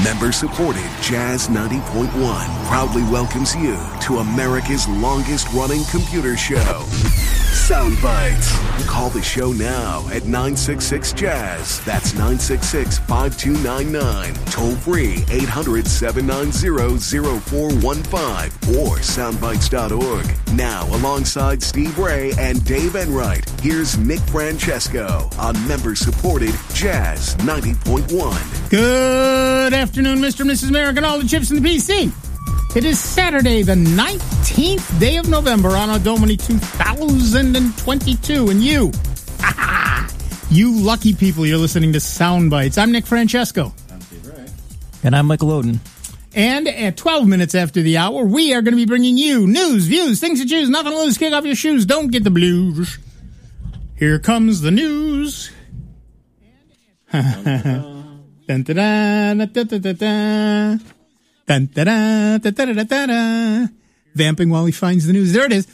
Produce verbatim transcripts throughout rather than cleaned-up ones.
Member-supported Jazz ninety point one proudly welcomes you to America's longest-running computer show, Sound Bites. Call the show now at nine six six Jazz. That's nine six six, five two nine nine. Toll free eight hundred, seven nine zero, zero four one five or soundbites dot org. Now, alongside Steve Ray and Dave Enright, here's Nick Francesco on member-supported Jazz ninety point one. Good afternoon, Mister and Missus America, and all the chips in the P C. It is Saturday, the nineteenth day of November, Anno Domini two thousand twenty-two, and you, you lucky people, you're listening to Sound Bites. I'm Nick Francesco. I'm Steve Ray. And I'm Michael Oden. And at twelve minutes after the hour, we are going to be bringing you news, views, things to choose, nothing to lose, kick off your shoes, don't get the blues. Here comes the news. Dun, da, da, da, da, da, da. Dun, da, da, da, da, da, da, da. Vamping while he finds the news. There it is.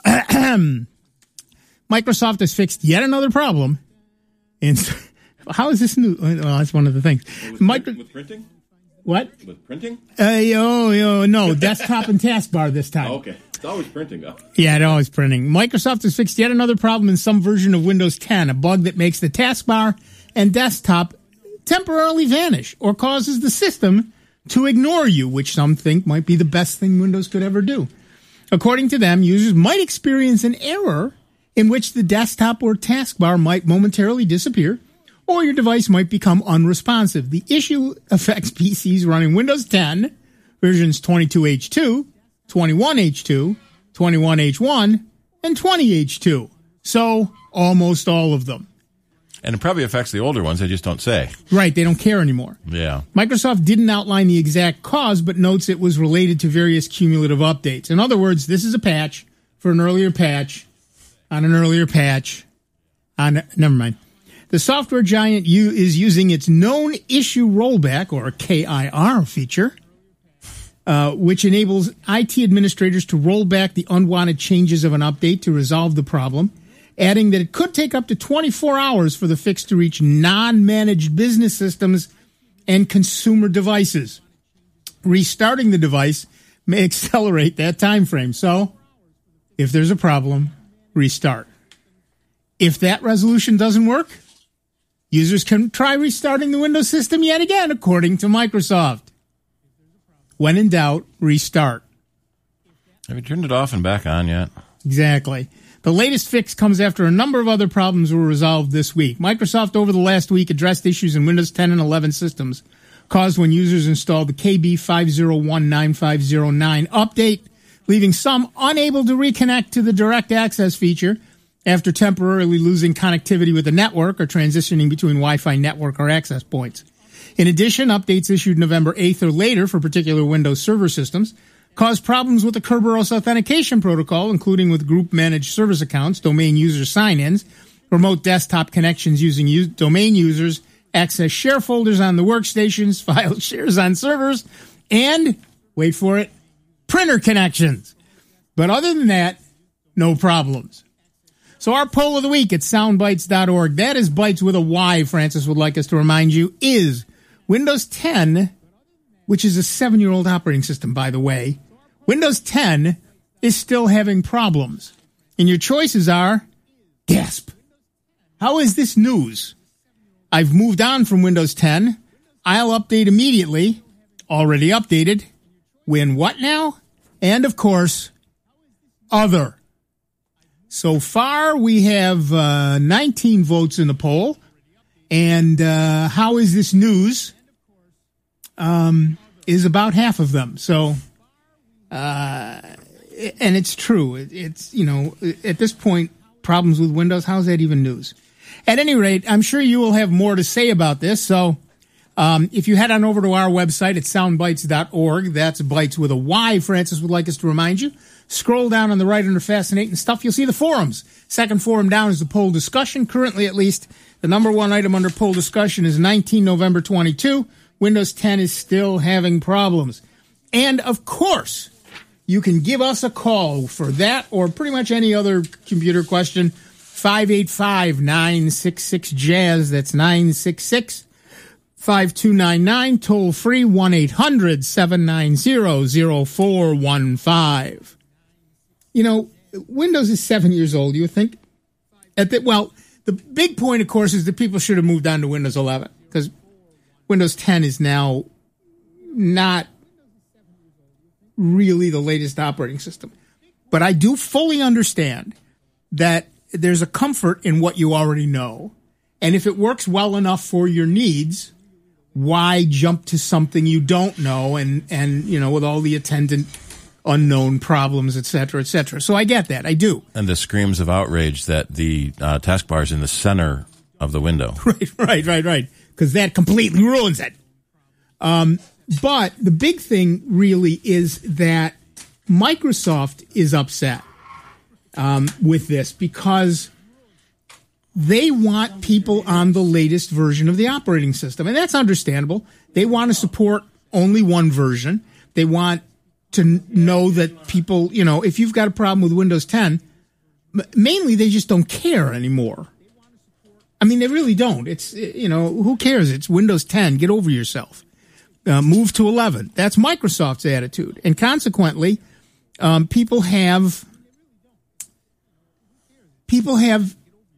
Microsoft has fixed yet another problem. And how is this new? Well, that's one of the things. With, Micro- with printing? What? With printing? Uh, oh, oh, no, desktop and taskbar this time. Oh, okay. It's always printing, though. Yeah, it's always printing. Microsoft has fixed yet another problem in some version of Windows ten, a bug that makes the taskbar and desktop temporarily vanish or causes the system to ignore you, which some think might be the best thing Windows could ever do. According to them, users might experience an error in which the desktop or taskbar might momentarily disappear, or your device might become unresponsive. The issue affects P Cs running Windows ten, versions twenty-two H two, twenty-one H two, twenty-one H one, and twenty H two. So, almost all of them. And it probably affects the older ones, they just don't say. Right, they don't care anymore. Yeah. Microsoft didn't outline the exact cause, but notes it was related to various cumulative updates. In other words, this is a patch for an earlier patch on an earlier patch on... Never mind. The software giant U is using its known issue rollback, or K I R feature, uh, which enables I T administrators to roll back the unwanted changes of an update to resolve the problem, adding that it could take up to twenty-four hours for the fix to reach non-managed business systems and consumer devices. Restarting the device may accelerate that time frame. So, if there's a problem, restart. If that resolution doesn't work, users can try restarting the Windows system yet again, according to Microsoft. When in doubt, restart. Have you turned it off and back on yet? Exactly. The latest fix comes after a number of other problems were resolved this week. Microsoft over the last week addressed issues in Windows ten and eleven systems caused when users installed the K B five zero one nine five zero nine update, leaving some unable to reconnect to the Direct Access feature after temporarily losing connectivity with the network or transitioning between Wi-Fi network or access points. In addition, updates issued November eighth or later for particular Windows Server systems caused problems with the Kerberos authentication protocol, including with group-managed service accounts, domain user sign-ins, remote desktop connections using u- domain users, access share folders on the workstations, file shares on servers, and, wait for it, printer connections. But other than that, no problems. So our poll of the week at soundbites dot org, that is Bytes with a Y, Francis would like us to remind you, is Windows ten... which is a seven-year-old operating system, by the way, Windows ten is still having problems. And your choices are, gasp. How is this news? I've moved on from Windows ten. I'll update immediately. Already updated. Win what now? And, of course, other. So far, we have uh, nineteen votes in the poll. And uh, how is this news? Um, is about half of them. So, uh, and it's true. It, it's, you know, at this point, problems with Windows, how's that even news? At any rate, I'm sure you will have more to say about this. So, um, if you head on over to our website at soundbites dot org, that's Bytes with a Y, Francis would like us to remind you. Scroll down on the right under Fascinating Stuff, you'll see the forums. Second forum down is the poll discussion. Currently, at least, the number one item under poll discussion is nineteen November twenty-two. Windows ten is still having problems. And, of course, you can give us a call for that or pretty much any other computer question. five eight five, nine six six, J A Z Z. That's nine six six, five two nine nine, toll free one eight hundred seven nine zero zero four one five. You know, Windows is seven years old, you think? At the, well, the big point, of course, is that people should have moved on to Windows eleven, because Windows ten is now not really the latest operating system. But I do fully understand that there's a comfort in what you already know. And if it works well enough for your needs, why jump to something you don't know and, and you know, with all the attendant unknown problems, et cetera, et cetera. So I get that. I do. And the screams of outrage that the uh, taskbar is in the center of the window. Right, right, right, right. Because that completely ruins it. Um, but the big thing really is that Microsoft is upset um, with this because they want people on the latest version of the operating system. And that's understandable. They want to support only one version. They want to know that people, you know, if you've got a problem with Windows ten, mainly they just don't care anymore. I mean, they really don't. It's, you know, who cares? It's Windows ten. Get over yourself. Uh, move to eleven. That's Microsoft's attitude. And consequently, um, people have, people have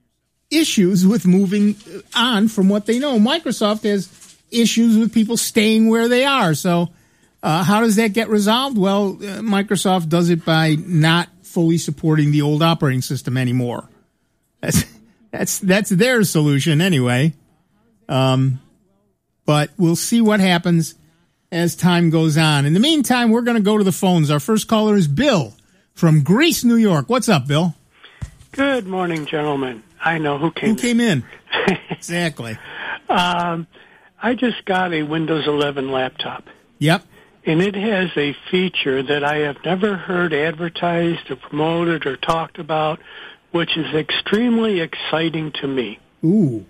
issues with moving on from what they know. Microsoft has issues with people staying where they are. So, uh, how does that get resolved? Well, uh, Microsoft does it by not fully supporting the old operating system anymore. That's, that's, that's their solution anyway. Um, but we'll see what happens as time goes on. In the meantime, we're going to go to the phones. Our first caller is Bill from Greece, New York. What's up, Bill? Good morning, gentlemen. I know who came Who came in. in? Exactly. Um, I just got a Windows eleven laptop. Yep. And it has a feature that I have never heard advertised or promoted or talked about, which is extremely exciting to me. Ooh.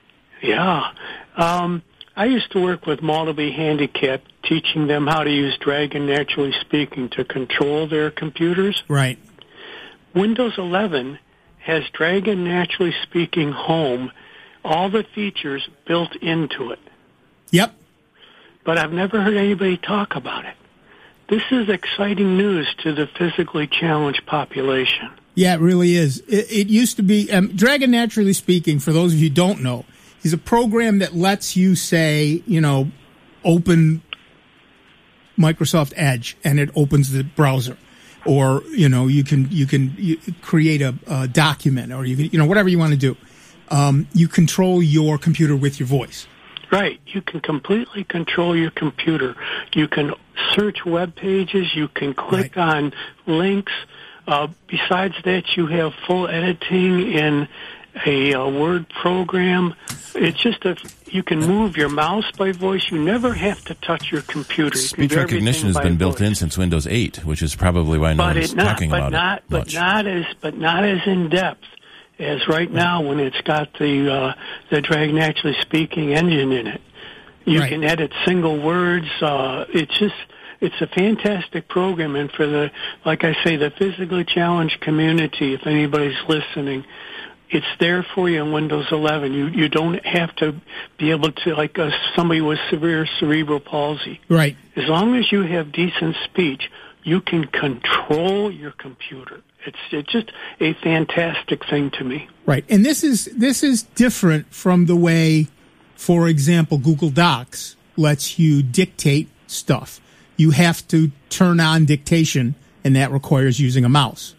Yeah. Um, I used to work with multiply handicapped, teaching them how to use Dragon Naturally Speaking to control their computers. Right. Windows eleven has Dragon Naturally Speaking Home, all the features built into it. Yep. But I've never heard anybody talk about it. This is exciting news to the physically challenged population. Yeah, it really is. It, it used to be, um, Dragon Naturally Speaking, for those of you who don't know, is a program that lets you say, you know, open Microsoft Edge, and it opens the browser. Or, you know, you can you can you create a, a document, or you can, you know, whatever you want to do. Um, you control your computer with your voice. Right. You can completely control your computer. You can search web pages. You can click right. on links. Uh, besides that, you have full editing in a, a Word program. It's just a, you can move your mouse by voice. You never have to touch your computer. You Speech recognition has been built in since Windows eight, which is probably why no but one's it not, talking but about not, it but much. not as, but not as in depth as right now when it's got the uh, the Dragon Naturally Speaking engine in it. You right. can edit single words. Uh, it's just it's a fantastic program, and for the like I say, the physically challenged community, if anybody's listening, it's there for you in Windows eleven. You you don't have to be able to, like uh, somebody with severe cerebral palsy. Right. As long as you have decent speech, you can control your computer. It's it's just a fantastic thing to me. Right. And this is this is different from the way, for example, Google Docs lets you dictate stuff. You have to turn on dictation, and that requires using a mouse.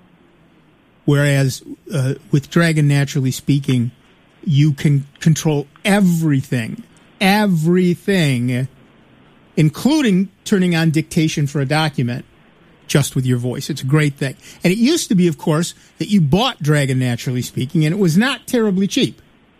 Whereas uh, with Dragon Naturally Speaking, you can control everything, everything, including turning on dictation for a document just with your voice. It's a great thing. And it used to be, of course, that you bought Dragon Naturally Speaking, and it was not terribly cheap.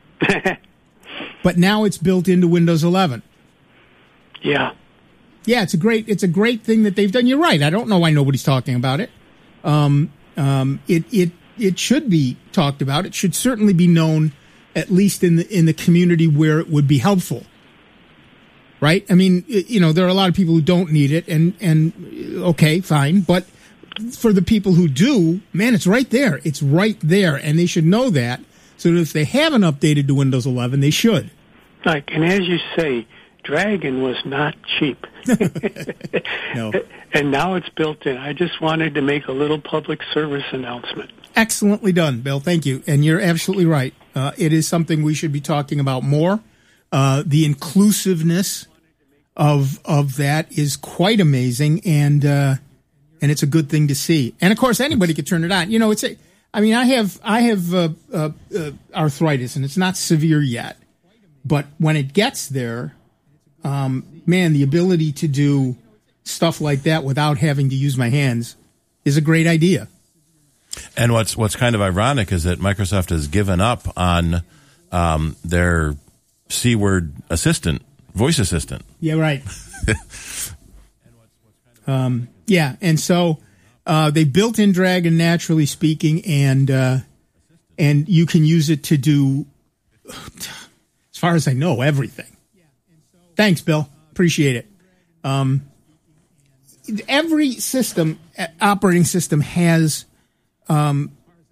But now it's built into Windows eleven. Yeah. Yeah, it's a great it's a great thing that they've done. You're right. I don't know why nobody's talking about it. Um, um, it it it should be talked about. It should certainly be known, at least in the in the community where it would be helpful. Right? I mean, you know, there are a lot of people who don't need it, and and okay, fine, but for the people who do, man, it's right there. It's right there, and they should know that. So that if they haven't updated to Windows eleven, they should. like, and as you say, Dragon was not cheap. No. And now it's built in. I just wanted to make a little public service announcement. Excellently done, Bill. Thank you. And you're absolutely right. Uh, it is something we should be talking about more. Uh, the inclusiveness of of that is quite amazing, and uh, and it's a good thing to see. And of course, anybody could turn it on. You know, it's a. I mean, I have I have uh, uh, uh, arthritis, and it's not severe yet, but when it gets there, um, man, the ability to do stuff like that without having to use my hands is a great idea. And what's what's kind of ironic is that Microsoft has given up on um, their C-word assistant, voice assistant. Yeah, right. um, yeah, and so uh, they built in Dragon, naturally speaking, and uh, and you can use it to do, as far as I know, everything. Thanks, Bill. Appreciate it. Um, every system, operating system, has um,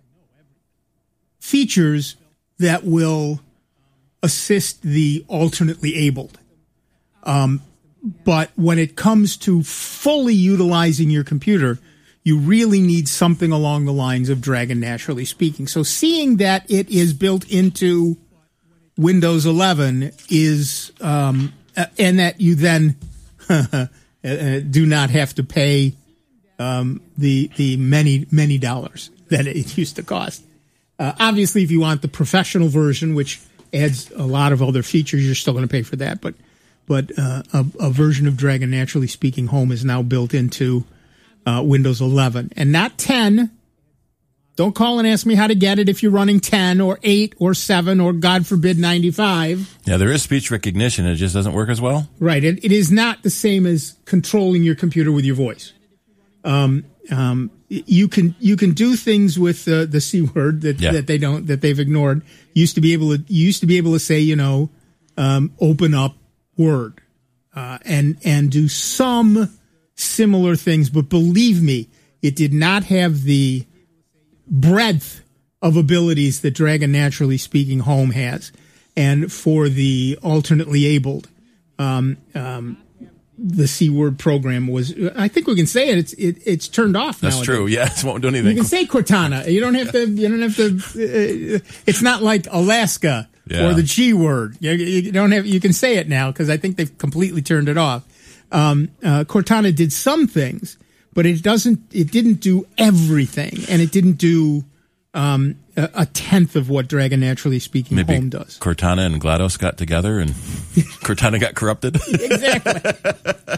features that will assist the alternately abled. Um, but when it comes to fully utilizing your computer, you really need something along the lines of Dragon, naturally speaking. So seeing that it is built into Windows eleven is, um, uh, and that you then uh, do not have to pay um, the the many, many dollars that it used to cost. Uh, obviously, if you want the professional version, which adds a lot of other features, you're still going to pay for that. But but uh, a, a version of Dragon, naturally speaking, Home is now built into uh, Windows eleven. And not ten. Don't call and ask me how to get it if you're running ten or eight or seven or, God forbid, ninety-five. Yeah, there is speech recognition. It just doesn't work as well. Right. It, it is not the same as controlling your computer with your voice. Um, um, you can you can do things with uh, the C word that Yeah. that they don't that they've ignored. You used to be able to you used to be able to say, you know, um, open up Word uh, and and do some similar things, but believe me, it did not have the breadth of abilities that Dragon, naturally speaking, Home has. And for the alternately abled, um, um, the C word program was, I think we can say it, it's it, it's turned off now. That's true. Yeah, it won't do anything. You can say Cortana. You don't have to, you don't have to, uh, it's not like Alaska Yeah. or the G word. You, you don't have, you can say it now because I think they've completely turned it off. Um, uh, Cortana did some things, but it doesn't, it didn't do everything, and it didn't do um, a, a tenth of what Dragon, naturally speaking, Maybe Home does. Cortana and GLaDOS got together and Cortana got corrupted. Exactly.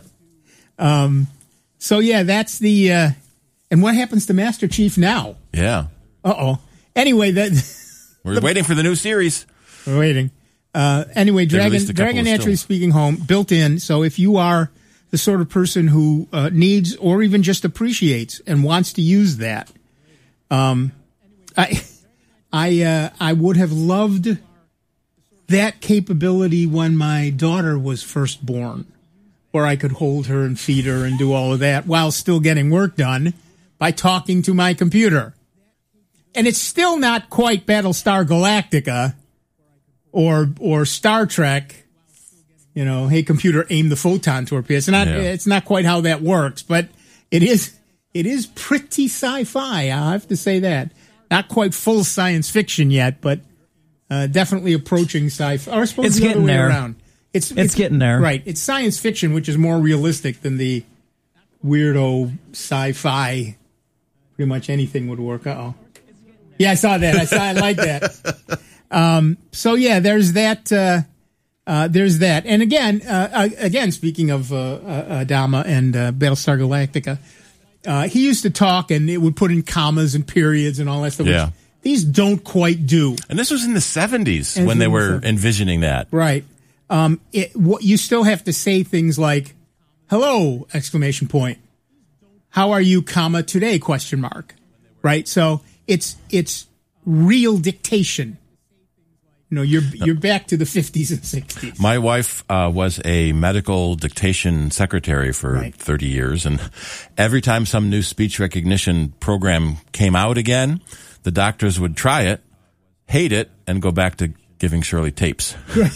um, so yeah, that's the, uh, and what happens to Master Chief now? Yeah. Uh-oh. Anyway, that We're the, waiting for the new series. We're waiting. Uh, anyway, Dragon, released a couple Dragon, of naturally stills. speaking, Home, built in. So if you are the sort of person who uh, needs or even just appreciates and wants to use that, um, I, I, uh, I would have loved that capability when my daughter was first born, where I could hold her and feed her and do all of that while still getting work done by talking to my computer. And it's still not quite Battlestar Galactica or or Star Trek. You know, hey computer, aim the photon torpedo. It's not Yeah. it's not quite how that works, but it is it is pretty sci-fi. I have to say that. Not quite full science fiction yet, but uh, definitely approaching sci-fi. Or I suppose It's the other getting way there. around. It's, It's getting there. Right. It's science fiction, which is more realistic than the weirdo sci-fi. Pretty much anything would work. Uh-oh. Yeah, I saw that. I saw. I like that. Um, so yeah, there's that. Uh, uh, there's that. And again, uh, again, speaking of uh, uh, Adama and uh, Battlestar Galactica, uh, he used to talk, and it would put in commas and periods and all that stuff. Yeah. Which these don't quite do. And this was in the seventies And when they in the were seventies. envisioning that. Right. Um, it, what, you still have to say things like, hello, exclamation point. How are you, comma, today, question mark. Right? So it's it's real dictation. You know, you're you're back to the fifties and sixties. My wife uh, was a medical dictation secretary for Right. thirty years, and every time some new speech recognition program came out again, the doctors would try it, hate it, and go back to giving Shirley tapes.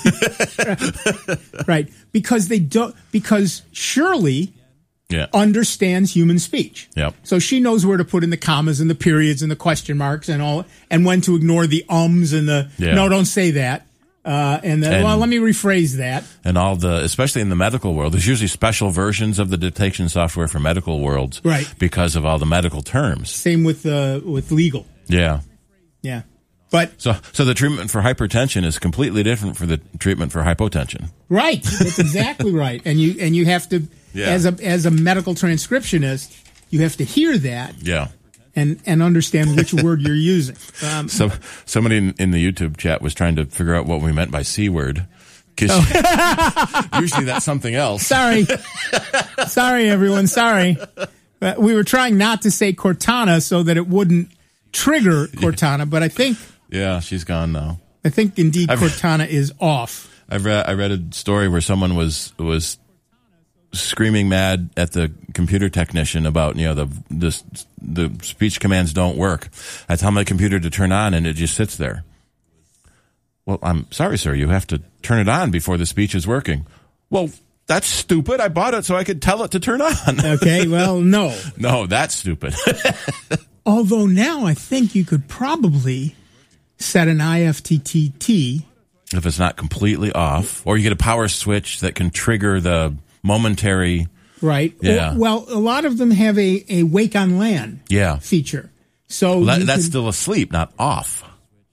Right. Because they don't, because Shirley Yeah. understands human speech. Yep. So she knows where to put in the commas and the periods and the question marks and all, and when to ignore the ums and the, Yeah. no, don't say that. Uh, and, the, And- well, let me rephrase that. And all the, especially in the medical world, there's usually special versions of the dictation software for medical worlds. Right. Because of all the medical terms. Same with, uh, with legal. Yeah. Yeah. But, So, so the treatment for hypertension is completely different for the treatment for hypotension. right. That's exactly right. And you, and you have to, Yeah. as a, as a medical transcriptionist, you have to hear that Yeah. and, and understand which word you're using. Um, So somebody in, in the YouTube chat was trying to figure out what we meant by C word. 'Cause usually that's something else. Sorry. Sorry, everyone. Sorry. Uh, we were trying not to say Cortana so that it wouldn't trigger Cortana, but I think Yeah, she's gone now. I think indeed I've- Cortana is off. I read I read a story where someone was was screaming mad at the computer technician about, you know, the the the speech commands don't work. I tell my computer to turn on and it just sits there. Well, I'm sorry, sir. You have to turn it on before the speech is working. Well, that's stupid. I bought it so I could tell it to turn on. Okay, well, no. No, that's stupid. Although now I think you could probably set an I F T T T. If it's not completely off, or you get a power switch that can trigger the momentary. Right. Yeah. Or- well, a lot of them have a, a wake on LAN Yeah. feature. So Well, that, you that's can- still asleep, not off.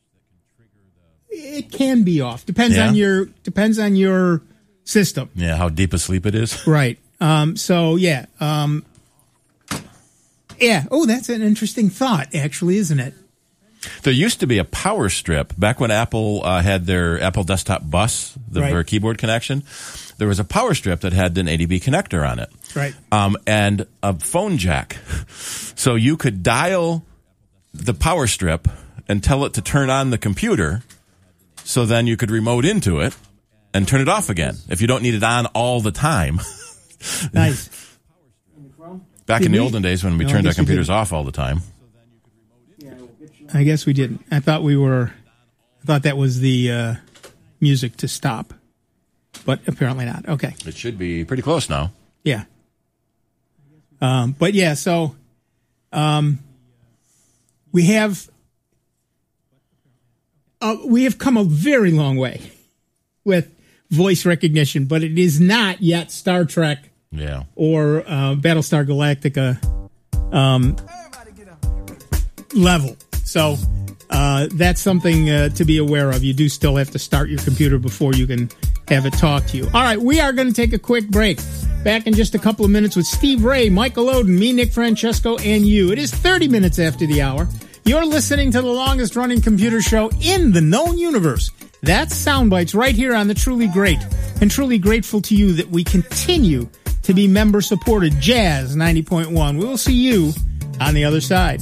it can be off. Depends Yeah. on your depends on your system. Yeah, how deep asleep it is. Right. Um, so yeah. Um, yeah. Oh, that's an interesting thought, actually, isn't it? There used to be a power strip back when Apple uh, had their Apple Desktop Bus, the Right. their keyboard connection. There was a power strip that had an A D B connector on it, Right. um, and a phone jack, so you could dial the power strip and tell it to turn on the computer. So then you could remote into it and turn it off again if you don't need it on all the time. Nice. Back Did in the we? olden days when we No, I turned our guess we computers didn't. off all the time. I guess we didn't. I thought we were. I thought that was the uh, music to stop, but apparently not. Okay. It should be pretty close now. Yeah. Um, but yeah, so um, we have uh, we have come a very long way with voice recognition, but it is not yet Star Trek Yeah. or uh, Battlestar Galactica um, level. So uh, that's something uh, to be aware of. You do still have to start your computer before you can have it talk to you. All right, we are going to take a quick break. Back in just a couple of minutes with Steve Ray, Michael Oden, me, Nick Francesco, and you. It is thirty minutes after the hour. You're listening to the longest running computer show in the known universe. That's Soundbites right here on the Truly Great. And truly grateful to you that we continue to be member supported. Jazz ninety point one. We will see you on the other side.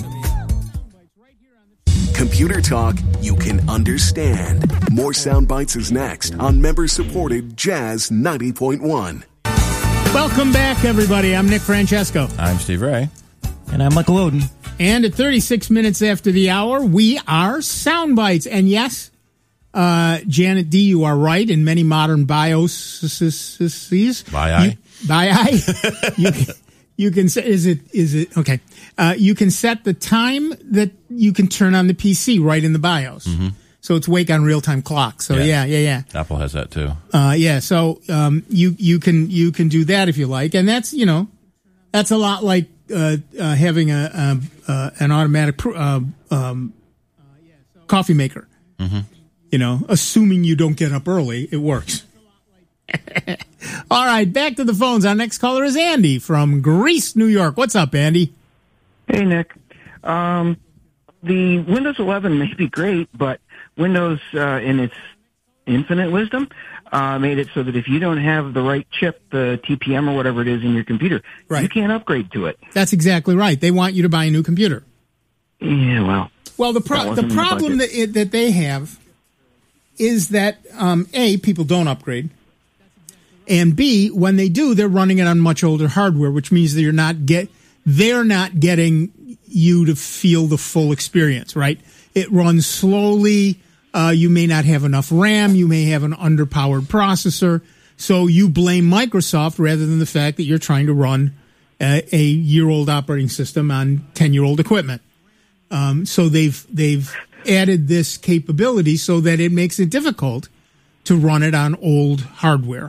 Computer talk you can understand. More Sound Bites is next on member-supported Jazz ninety point one. Welcome back, everybody. I'm Nick Francesco. I'm Steve Ray. And I'm Michael Oden. And at thirty-six minutes after the hour, we are Soundbites. And yes, uh, Janet D., you are right. In many modern bioses, By I. by I, you, you can say, is it, is it, okay. Uh, you can set the time that you can turn on the P C right in the BIOS. Mm-hmm. So it's wake on real-time clock. So yeah, yeah, yeah. yeah. Apple has that too. Uh, yeah, so um, you you can you can do that if you like, and that's you know that's a lot like uh, uh, having a, a uh, an automatic pr- uh, um, coffee maker. Mm-hmm. You know, assuming you don't get up early, it works. All right, back to the phones. Our next caller is Andy from Greece, New York. What's up, Andy? Hey, Nick. Um, the Windows eleven may be great, but Windows, uh, in its infinite wisdom, uh, made it so that if you don't have the right chip, the T P M or whatever it is in your computer, Right. you can't upgrade to it. That's exactly right. They want you to buy a new computer. Yeah, well, Well, the That pro- the wasn't in the problem that budget. it, that they have is that um, A, people don't upgrade, and B, when they do, they're running it on much older hardware, which means that you're not get they're not getting you to feel the full experience. Right? It runs slowly. Uh, you may not have enough RAM. You may have an underpowered processor. So you blame Microsoft rather than the fact that you're trying to run a, a year-old operating system on ten-year-old equipment. Um, so they've they've added this capability so that it makes it difficult to run it on old hardware.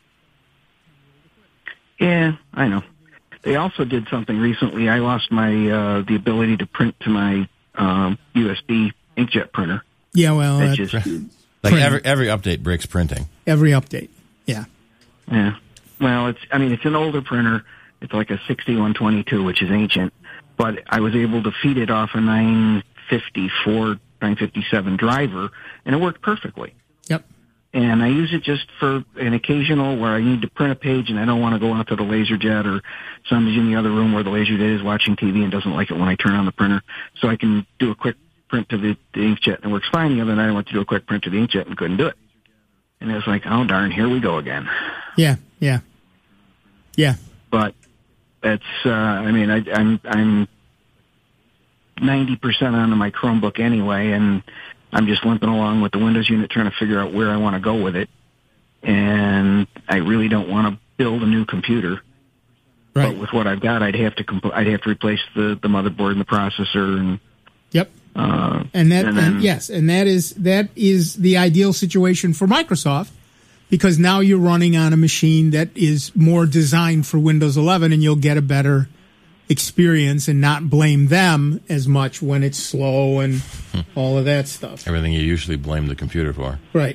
Yeah, I know. They also did something recently. I lost my uh, the ability to print to my um, U S B inkjet printer. Yeah, well, That uh, just, Like Printing. every every update breaks printing. every update. Yeah. yeah. Well, it's. I mean, it's an older printer. It's like a sixty-one twenty-two, which is ancient. But I was able to feed it off a nine fifty-four, nine fifty-seven driver, and it worked perfectly. Yep. And I use it just for an occasional where I need to print a page and I don't want to go out to the LaserJet, or somebody's in the other room where the LaserJet is watching T V and doesn't like it when I turn on the printer. So I can do a quick print to the, the inkjet and it works fine. The other night I went to do a quick print to the inkjet and couldn't do it. And it was like, oh darn, here we go again. Yeah. Yeah. Yeah. But it's, uh, I mean, I, I'm, I'm ninety percent onto my Chromebook anyway, and I'm just limping along with the Windows unit trying to figure out where I want to go with it. And I really don't want to build a new computer. Right. But with what I've got, I'd have to compl- I'd have to replace the, the motherboard and the processor, and Yep. uh, And that, and then, and yes, and that is that is the ideal situation for Microsoft, because now you're running on a machine that is more designed for Windows eleven, and you'll get a better experience and not blame them as much when it's slow and all of that stuff. Everything you usually blame the computer for. Right.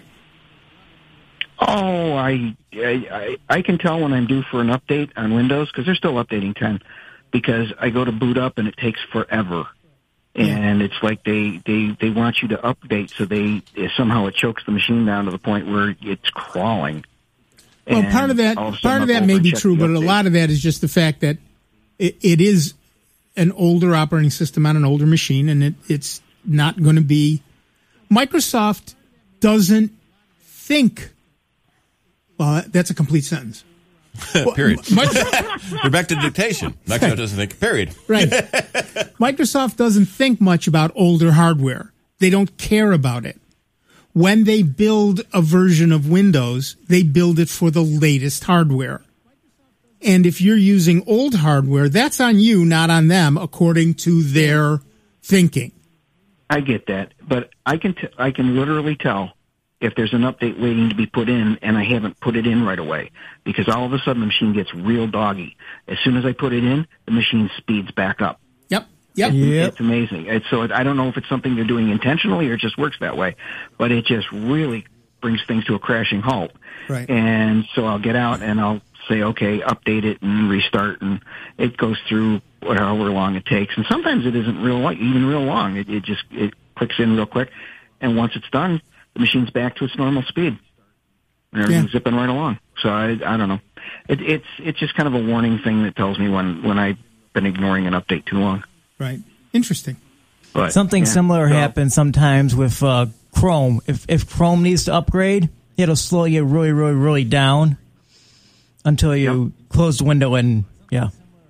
Oh, I, I I I can tell when I'm due for an update on Windows, because they're still updating ten, because I go to boot up and it takes forever. And it's like they, they, they want you to update, so they somehow it chokes the machine down to the point where it's crawling. Well, And part of that all of a part sudden of I'll that go may over and be check true, the but a update. lot of that is just the fact that it, it is an older operating system on an older machine, and it, it's not going to be. Microsoft doesn't think. Well, that's a complete sentence. Period. Microsoft, We're back to dictation. Microsoft doesn't think. Period. right. Microsoft doesn't think much about older hardware. They don't care about it. When they build a version of Windows, they build it for the latest hardware. And if you're using old hardware, that's on you, not on them, according to their thinking. I get that, but I can t- I can literally tell if there's an update waiting to be put in and I haven't put it in right away, because all of a sudden the machine gets real doggy. As soon as I put it in, the machine speeds back up. Yep. Yep. It's amazing. It's, so it, I don't know if it's something they're doing intentionally or it just works that way, but it just really brings things to a crashing halt. Right. And so I'll get out and I'll say, okay, update it and restart, and it goes through however long it takes. And sometimes it isn't real, even real long. It, it just it clicks in real quick, and once it's done, the machine's back to its normal speed, and everything's Yeah. zipping right along. So I, I don't know. It, it's it's just kind of a warning thing that tells me when when I've been ignoring an update too long. Right. Interesting. But Something yeah, similar so- happens sometimes with uh, Chrome. If if Chrome needs to upgrade, it'll slow you really, really, really down until you Yep. close the window and yeah.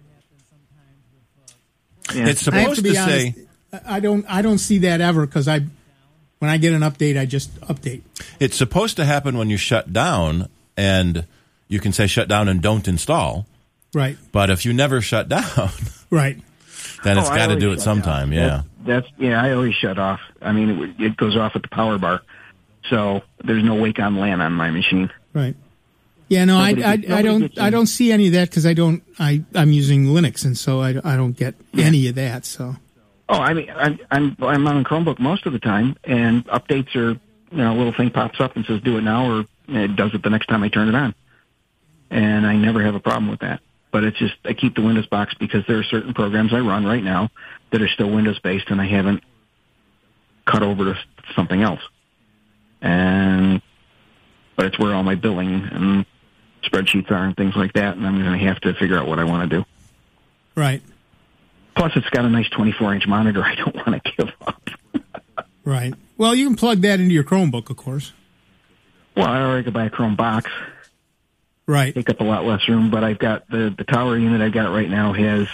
Yeah. It's I have supposed to be to honest. say. I don't. I don't see that ever, because I, when I get an update, I just update. It's supposed to happen when you shut down, and you can say shut down and don't install. Right. But if you never shut down, Right. then it's Oh, I got to always do it shut sometime. down. Yeah. That's, that's yeah. I always shut off. I mean, it, it goes off at the power bar, so there's no wake on LAN on my machine. Right. Yeah. No, I. Nobody I, gets- I nobody don't. gets I in. don't see any of that, because I don't. I. I'm using Linux, and so I. I don't get any of that. So. Oh, I mean, I'm I'm I'm on a Chromebook most of the time, and updates are, you know, a little thing pops up and says do it now, or it does it the next time I turn it on, and I never have a problem with that. But it's just I keep the Windows box because there are certain programs I run right now that are still Windows based, and I haven't cut over to something else. And but it's where all my billing and spreadsheets are and things like that, and I'm going to have to figure out what I want to do. Right. Plus, it's got a nice twenty-four inch monitor. I don't want to give up. Right. Well, you can plug that into your Chromebook, of course. Well, I already could buy a Chrome box, Right. take up a lot less room, but I've got the, the tower unit I've got right now has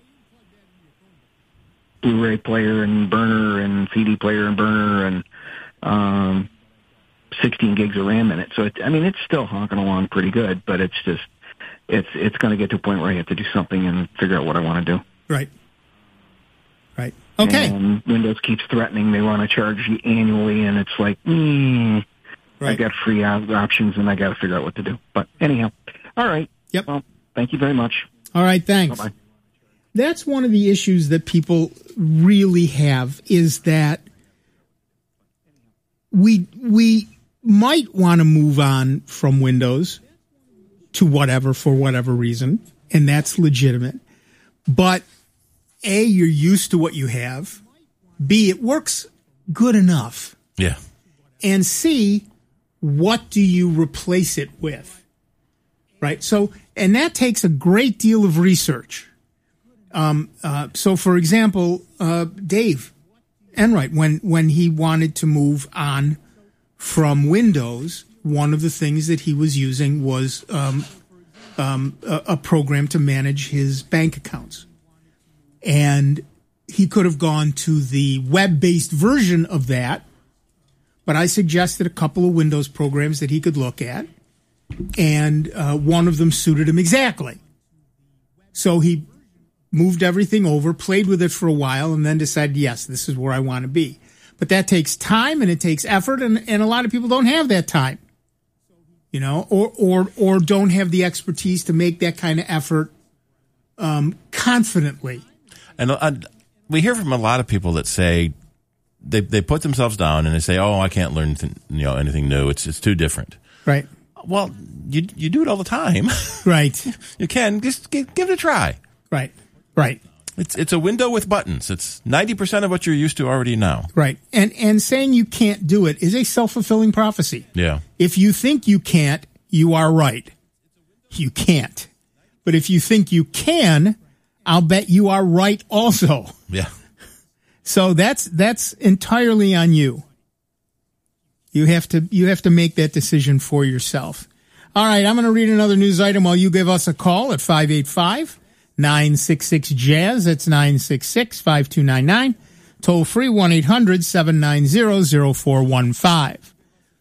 Blu-ray player and burner and C D player and burner and um, sixteen gigs of RAM in it. So, it, I mean, it's still honking along pretty good, but it's just, it's it's going to get to a point where I have to do something and figure out what I want to do. Right. Right. Okay. And Windows keeps threatening they want to charge you annually, and it's like, mm, Right. I got free op- options, and I got to figure out what to do. But anyhow, all right. Yep. Well, thank you very much. All right, thanks. Bye-bye. That's one of the issues that people really have, is that we we might want to move on from Windows to whatever for whatever reason, and that's legitimate. But A, you're used to what you have. B, it works good enough. Yeah. And C, what do you replace it with? Right? So, and that takes a great deal of research. Um, uh, so, for example, uh, Dave Enright, when, when he wanted to move on from Windows, one of the things that he was using was um, um, a, a program to manage his bank accounts. And he could have gone to the web-based version of that, but I suggested a couple of Windows programs that he could look at, and uh, one of them suited him exactly. So he moved everything over, played with it for a while, and then decided, yes, this is where I want to be. But that takes time and it takes effort, and, and a lot of people don't have that time, you know, or or or don't have the expertise to make that kind of effort um, confidently. And uh, we hear from a lot of people that say they they put themselves down and they say, "Oh, I can't learn th- you know anything new. It's it's too different." Right. Well, you you do it all the time. Right. You can just give, give it a try. Right. Right. It's it's a window with buttons. It's ninety percent of what you're used to already now. Right. And and saying you can't do it is a self-fulfilling prophecy. Yeah. If you think you can't, you are right. You can't. But if you think you can, I'll bet you are right also. Yeah. So that's that's entirely on you. You have to you have to make that decision for yourself. All right, I'm going to read another news item while you give us a call at five eight five, nine six six, jazz. That's nine six six, five two nine nine. Toll free one eight hundred, seven nine zero, zero four one five.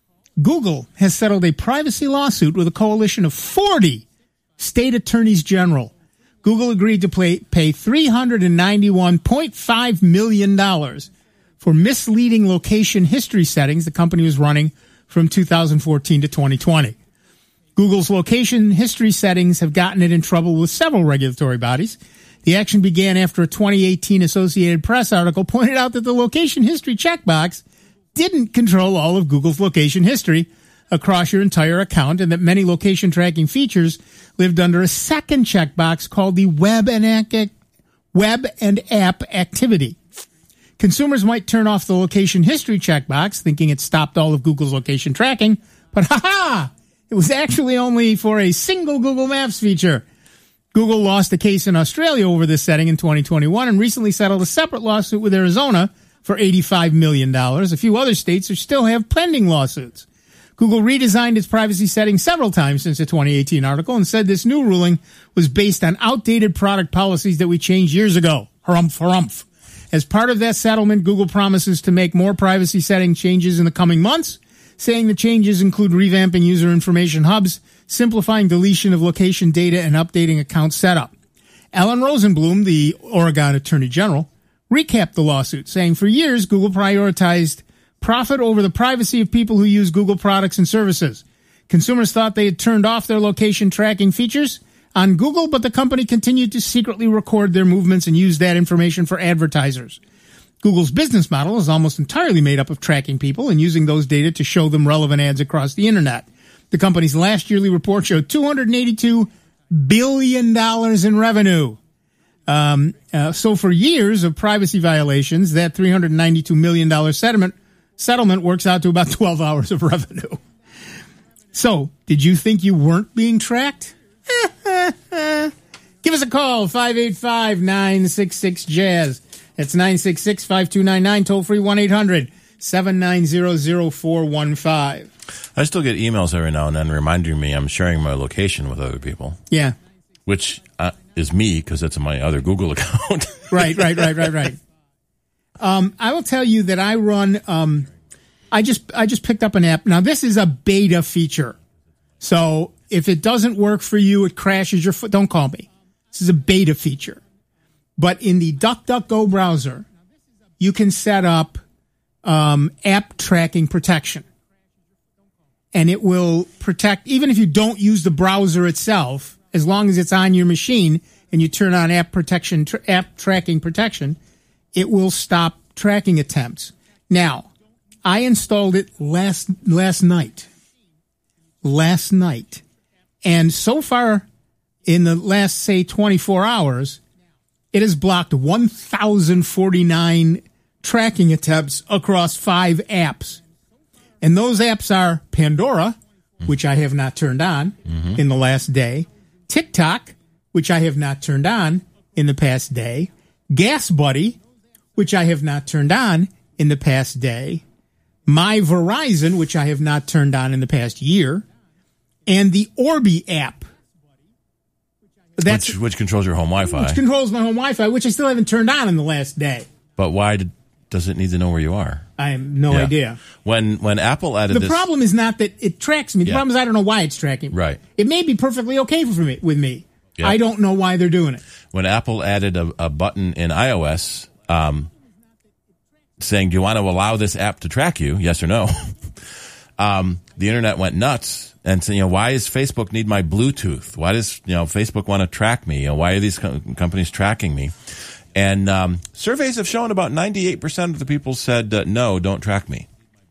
Google has settled a privacy lawsuit with a coalition of forty state attorneys general. Google agreed to pay, pay three hundred ninety-one point five million dollars for misleading location history settings the company was running from two thousand fourteen to twenty twenty. Google's location history settings have gotten it in trouble with several regulatory bodies. The action began after a twenty eighteen Associated Press article pointed out that the location history checkbox didn't control all of Google's location history across your entire account, and that many location tracking features lived under a second checkbox called the Web and, Ac- Web and App Activity. Consumers might turn off the location history checkbox, thinking it stopped all of Google's location tracking, but ha-ha! It was actually only for a single Google Maps feature. Google lost a case in Australia over this setting in twenty twenty-one and recently settled a separate lawsuit with Arizona for eighty-five million dollars. A few other states still have pending lawsuits. Google redesigned its privacy settings several times since the twenty eighteen article and said this new ruling was based on outdated product policies that we changed years ago. Harumph, harumph. As part of that settlement, Google promises to make more privacy setting changes in the coming months, saying the changes include revamping user information hubs, simplifying deletion of location data, and updating account setup. Ellen Rosenblum, the Oregon Attorney General, recapped the lawsuit, saying for years Google prioritized profit over the privacy of people who use Google products and services. Consumers thought they had turned off their location tracking features on Google, but the company continued to secretly record their movements and use that information for advertisers. Google's business model is almost entirely made up of tracking people and using those data to show them relevant ads across the internet. The company's last yearly report showed two hundred eighty-two billion dollars in revenue. Um, uh, so for years of privacy violations, that three hundred ninety-two million dollars settlement settlement works out to about twelve hours of revenue. So, did you think you weren't being tracked? Give us a call, five eight five, nine six six, jazz. That's nine six six, five two nine nine, toll free one eight hundred, seven nine zero, zero four one five. I still get emails every now and then reminding me I'm sharing my location with other people. Yeah. Which uh, is me because it's my other Google account. Right, right, right, right, right. Um, I will tell you that I run um, I just I just picked up an app. Now this is a beta feature, so if it doesn't work for you, it crashes your foot. Don't call me. This is a beta feature, but in the DuckDuckGo browser, you can set up um, app tracking protection, and it will protect even if you don't use the browser itself, as long as it's on your machine and you turn on app protection, tr- app tracking protection, it will stop tracking attempts. Now, I installed it last last night. Last night. And so far, in the last, say, twenty-four hours, it has blocked one thousand forty-nine tracking attempts across five apps. And those apps are Pandora, which I have not turned on mm-hmm. in the last day, TikTok, which I have not turned on in the past day, Gas Buddy, which I have not turned on in the past day, My Verizon, which I have not turned on in the past year, and the Orbi app. That's, which, which controls your home Wi-Fi. Which controls my home Wi-Fi, which I still haven't turned on in the last day. But why did, does it need to know where you are? I have no yeah. idea. When when Apple added the this... The problem is not that it tracks me. The yeah. problem is I don't know why it's tracking me. Right. It may be perfectly okay for me, with me. Yeah. I don't know why they're doing it. When Apple added a, a button in iOS um, saying, do you want to allow this app to track you? Yes or no? um, the internet went nuts. And so, you know, why does Facebook need my Bluetooth? Why does, you know, Facebook want to track me? You know, why are these co- companies tracking me? And um, surveys have shown about ninety-eight percent of the people said, uh, no, don't track me.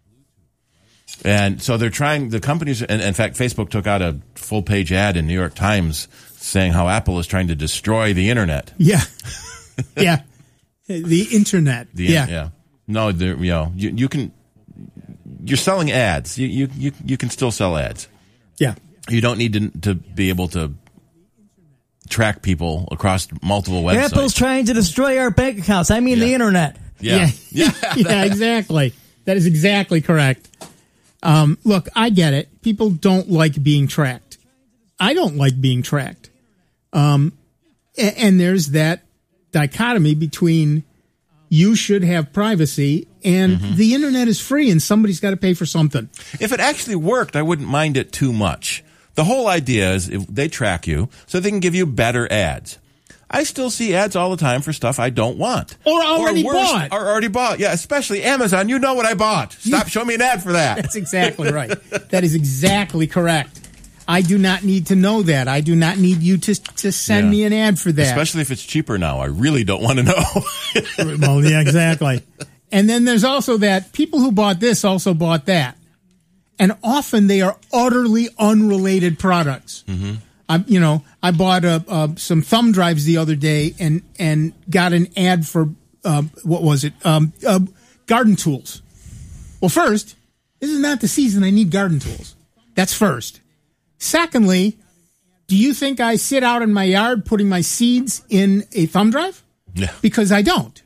And so they're trying, the companies, and in fact, Facebook took out a full-page ad in New York Times saying how Apple is trying to destroy the internet. Yeah. yeah. The internet. The, yeah. Yeah. No, you know, you, you can, you're selling ads. You, you, you, you can still sell ads. Yeah. You don't need to, to be able to track people across multiple websites. Apple's trying to destroy our bank accounts. I mean yeah. the internet. Yeah. Yeah, yeah, yeah exactly. That is exactly correct. Um, look, I get it. People don't like being tracked. I don't like being tracked. Um, and, and there's that dichotomy between you should have privacy and mm-hmm. the internet is free and somebody's got to pay for something. If it actually worked, I wouldn't mind it too much. The whole idea is if they track you so they can give you better ads. I still see ads all the time for stuff I don't want. Or already or worse, bought. Or already bought. Yeah, especially Amazon. You know what I bought. Stop showing me an ad for that. That's exactly right. That is exactly correct. I do not need to know that. I do not need you to to send yeah. me an ad for that. Especially if it's cheaper now. I really don't want to know. Well, yeah, exactly. And then there's also that people who bought this also bought that. And often they are utterly unrelated products. Mm-hmm. I, you know, I bought a, uh, some thumb drives the other day and, and got an ad for, uh, what was it? Um, uh, garden tools. Well, first, this is not the season I need garden tools. That's first. Secondly, do you think I sit out in my yard putting my seeds in a thumb drive? Yeah. Because I don't.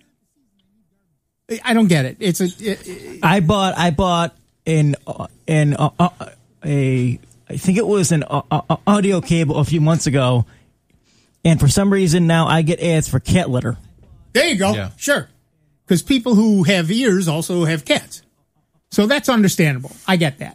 I don't get it. It's a. It, it, I bought. I bought an uh, an uh, uh, a. I think it was an uh, uh, audio cable a few months ago, and for some reason now I get ads for cat litter. There you go. Yeah. Sure, because people who have ears also have cats, so that's understandable. I get that.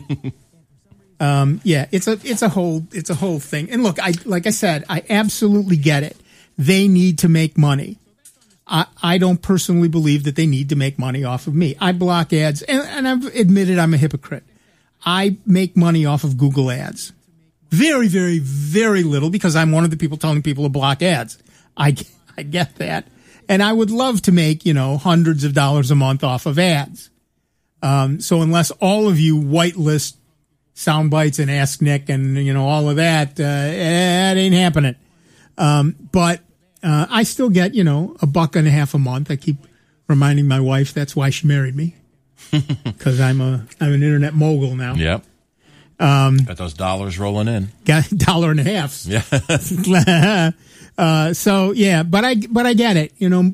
um, yeah, it's a it's a whole it's a whole thing. And look, I like I said, I absolutely get it. They need to make money. I, I don't personally believe that they need to make money off of me. I block ads, and, and I've admitted I'm a hypocrite. I make money off of Google ads. Very, very, very little because I'm one of the people telling people to block ads. I, I get that. And I would love to make, you know, hundreds of dollars a month off of ads. Um, so unless all of you whitelist Sound Bites and Ask Nick and, you know, all of that, uh, that ain't happening. Um, but uh, I still get, you know, a buck and a half a month. I keep reminding my wife that's why she married me. Because I'm a I'm an internet mogul now. Yep. Um, got those dollars rolling in. Got a dollar and a half. Yeah. uh, so yeah, but I but I get it. You know,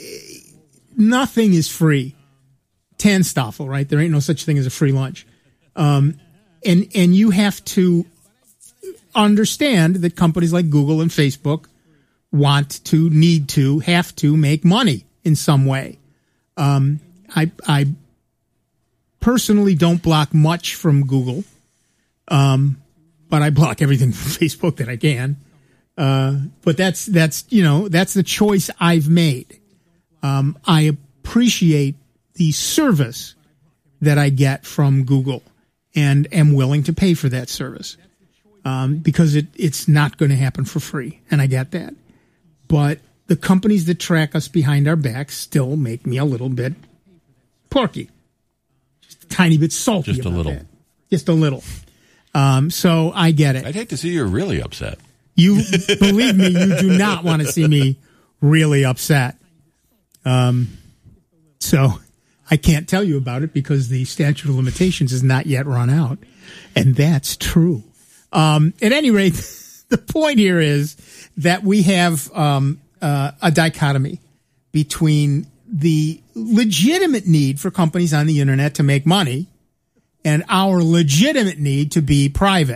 nothing is free. Tanstoffel, right? There ain't no such thing as a free lunch. Um, and and you have to understand that companies like Google and Facebook want to, need to, have to make money in some way. Um, I I. personally don't block much from Google, um, but I block everything from Facebook that I can. Uh, but that's that's you know that's the choice I've made. Um, I appreciate the service that I get from Google, and am willing to pay for that service um, because it, it's not going to happen for free, and I get that. But the companies that track us behind our backs still make me a little bit porky, just a tiny bit salty. Just a about little. that. Just a little. Um, so I get it. I'd hate to see you really upset. You believe me, you do not want to see me really upset. Um, so I can't tell you about it because the statute of limitations is not yet run out, and that's true. Um, at any rate, the point here is that we have um, uh, a dichotomy between the legitimate need for companies on the internet to make money and our legitimate need to be private.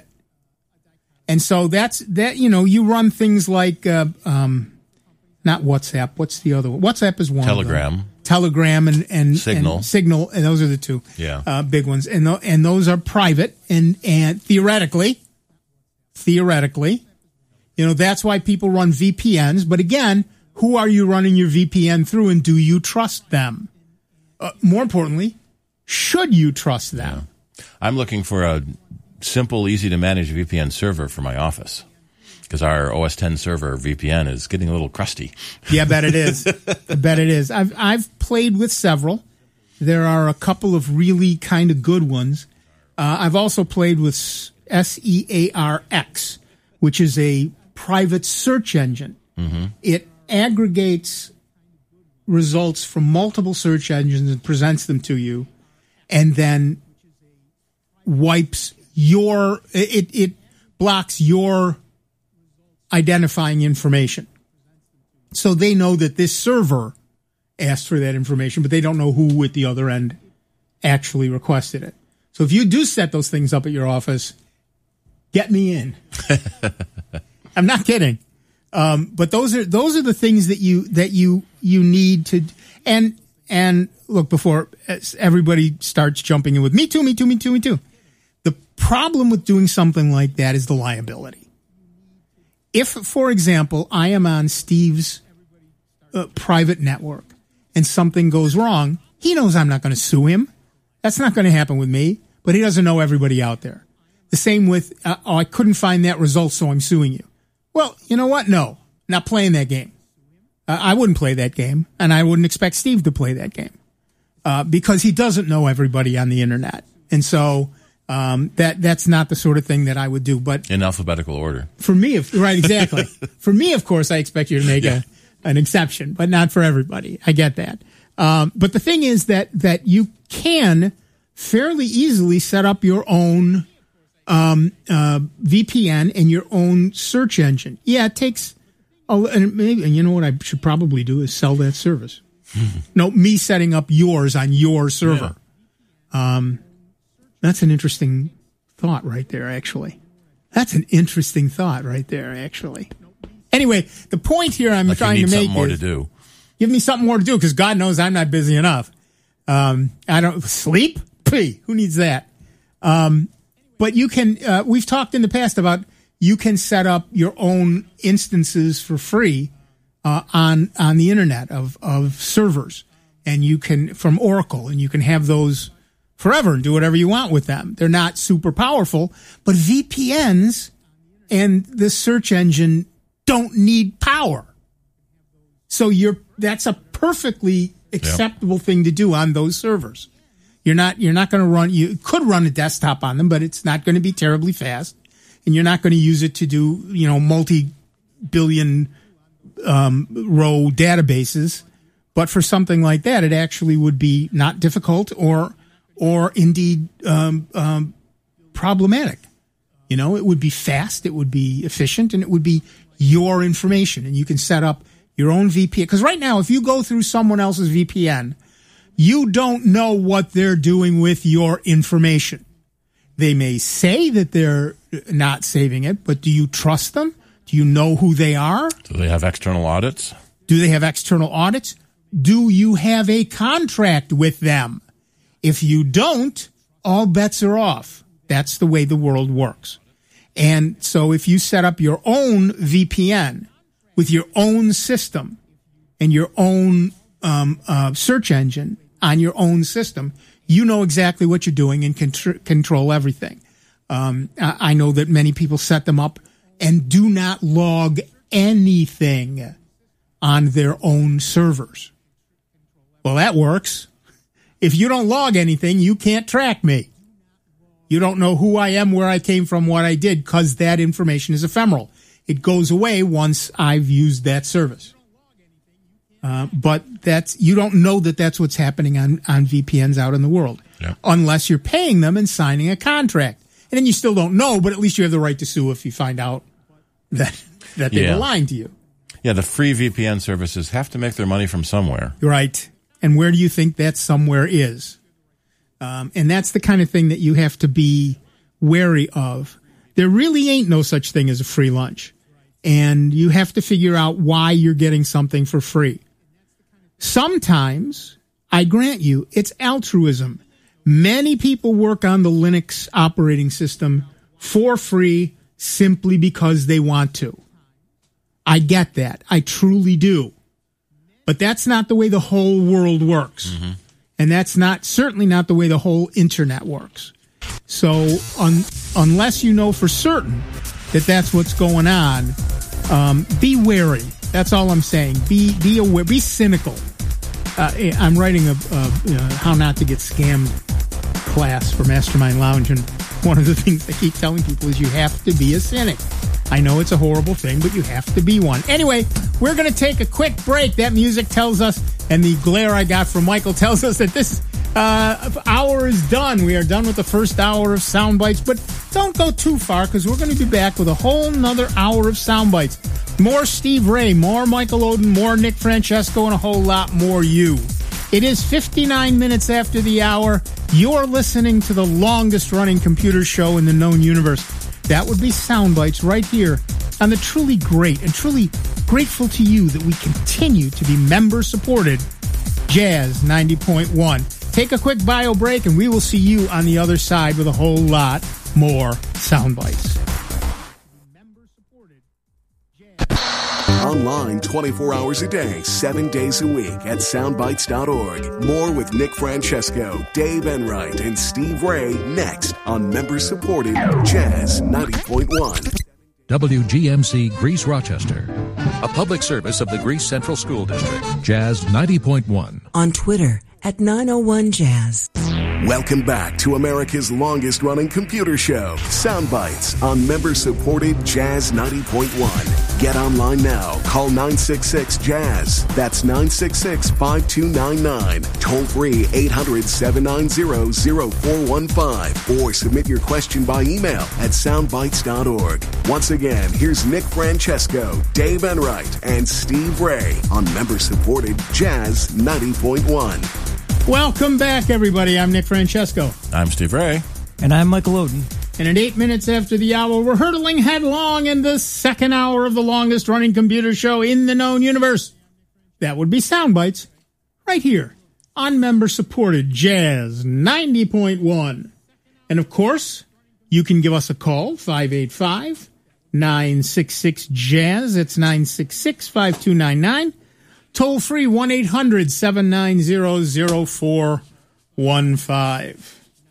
And so that's that, you know, you run things like, uh, um, not WhatsApp. What's the other one? WhatsApp is one. Telegram. Of them. Telegram and, and Signal. And Signal. And those are the two Yeah. uh, big ones. And, th- and those are private. And, and theoretically, theoretically, you know, that's why people run V P Ns. But again, who are you running your V P N through, and do you trust them? Uh, more importantly, should you trust them? Yeah. I'm looking for a simple, easy to manage V P N server for my office because our O S ten server V P N is getting a little crusty. Yeah, I bet it is. I bet it is. I've I've played with several. There are a couple of really kind of good ones. Uh, I've also played with S E A R X, which is a private search engine. Mm-hmm. It aggregates results from multiple search engines and presents them to you, and then wipes your it it blocks your identifying information. So they know that this server asked for that information, but they don't know who at the other end actually requested it. So if you do set those things up at your office, get me in. I'm not kidding. Um, but those are those are the things that you that you you need to and and look before everybody starts jumping in with me too, me too, me too, me too. The problem with doing something like that is the liability. If, for example, I am on Steve's uh, private network and something goes wrong, he knows I'm not going to sue him. That's not going to happen with me, but he doesn't know everybody out there. The same with, uh, oh, I couldn't find that result, so I'm suing you. Well, you know what? No, not playing that game. Uh, I wouldn't play that game, and I wouldn't expect Steve to play that game uh, because he doesn't know everybody on the internet. And so um, that that's not the sort of thing that I would do. But in alphabetical order. For me, if, right, exactly. For me, of course, I expect you to make yeah. a, an exception, but not for everybody. I get that. Um, but the thing is that that you can fairly easily set up your own um, uh, V P N and your own search engine. Yeah, it takes. A, and maybe, and you know what I should probably do is sell that service. No, me setting up yours on your server. Yeah. Um, that's an interesting thought right there. Actually, that's an interesting thought right there. Actually. Anyway, the point here I'm like trying you need to make something more is to do. Give me something more to do because God knows I'm not busy enough. Um, I don't sleep. Pee, who needs that? Um, but you can. Uh, we've talked in the past about you can set up your own instances for free uh, on on the internet of of servers, and you can from Oracle, and you can have those forever and do whatever you want with them. They're not super powerful, but V P Ns and the search engine don't need power. So you're that's a perfectly acceptable yep. thing to do on those servers. You're not you're not going to run you could run a desktop on them, but it's not going to be terribly fast, and you're not going to use it to do, you know, multi-billion um, row databases. But for something like that, it actually would be not difficult or or indeed um, um, problematic. You know, it would be fast, it would be efficient, and it would be your information, and you can set up your own V P N. Because right now, if you go through someone else's V P N, you don't know what they're doing with your information. They may say that they're not saving it, but do you trust them? Do you know who they are? Do they have external audits? Do they have external audits? Do you have a contract with them? If you don't, all bets are off. That's the way the world works. And so if you set up your own V P N with your own system and your own um, uh, search engine on your own system, you know exactly what you're doing and contr- control everything. Um, I, I know that many people set them up and do not log anything on their own servers. Well, that works. If you don't log anything, you can't track me. You don't know who I am, where I came from, what I did, because that information is ephemeral. It goes away once I've used that service. Uh, but that's you don't know that that's what's happening on, on V P Ns out in the world, yeah. unless you're paying them and signing a contract. And then you still don't know, but at least you have the right to sue if you find out that that they yeah. were lying to you. Yeah, the free V P N services have to make their money from somewhere. Right. And where do you think that somewhere is? Um, and that's the kind of thing that you have to be wary of. There really ain't no such thing as a free lunch. And you have to figure out why you're getting something for free. Sometimes, I grant you, it's altruism. Many people work on the Linux operating system for free simply because they want to. I get that. I truly do. But that's not the way the whole world works. Mm-hmm. And that's not certainly not the way the whole internet works. So un, unless you know for certain that that's what's going on, um, be wary. That's all I'm saying. Be be aware. Be cynical. Uh, I'm writing a, a you know, how not to get scammed class for Mastermind Lounge, and one of the things I keep telling people is you have to be a cynic. I know it's a horrible thing, but you have to be one. Anyway, we're going to take a quick break. That music tells us, and the glare I got from Michael tells us that this uh, hour is done. We are done with the first hour of Sound Bites, but don't go too far because we're going to be back with a whole nother hour of Sound Bites. More Steve Ray, more Michael Oden, more Nick Francesco, and a whole lot more you. It is fifty-nine minutes after the hour. You're listening to the longest running computer show in the known universe. That would be Sound Bites right here on the truly great and truly grateful to you that we continue to be member-supported Jazz ninety point one. Take a quick bio break, and we will see you on the other side with a whole lot more Sound Bites. Online twenty-four hours a day, seven days a week at soundbites dot org. More with Nick Francesco, Dave Enright, and Steve Ray next on member-supported Jazz ninety point one. W G M C Greece Rochester, a public service of the Greece Central School District. Jazz ninety point one. On Twitter at nine oh one Jazz. Welcome back to America's longest-running computer show, Sound Bites, on member-supported Jazz ninety point one. Get online now. Call nine six six Jazz. That's nine six six, five two nine nine. Toll free eight hundred, seven nine zero, zero four one five. Or submit your question by email at soundbites dot org. Once again, here's Nick Francesco, Dave Enright, and Steve Ray on member-supported Jazz ninety point one. Welcome back, everybody. I'm Nick Francesco. I'm Steve Ray. And I'm Michael Oden. And at eight minutes after the hour, we're hurtling headlong in the second hour of the longest-running computer show in the known universe. That would be Sound Bites, right here on member-supported Jazz ninety point one. And, of course, you can give us a call, five eight five, nine six six, Jazz. That's nine six six, five two nine nine. Toll free one eight hundred, seven nine zero, zero four one five.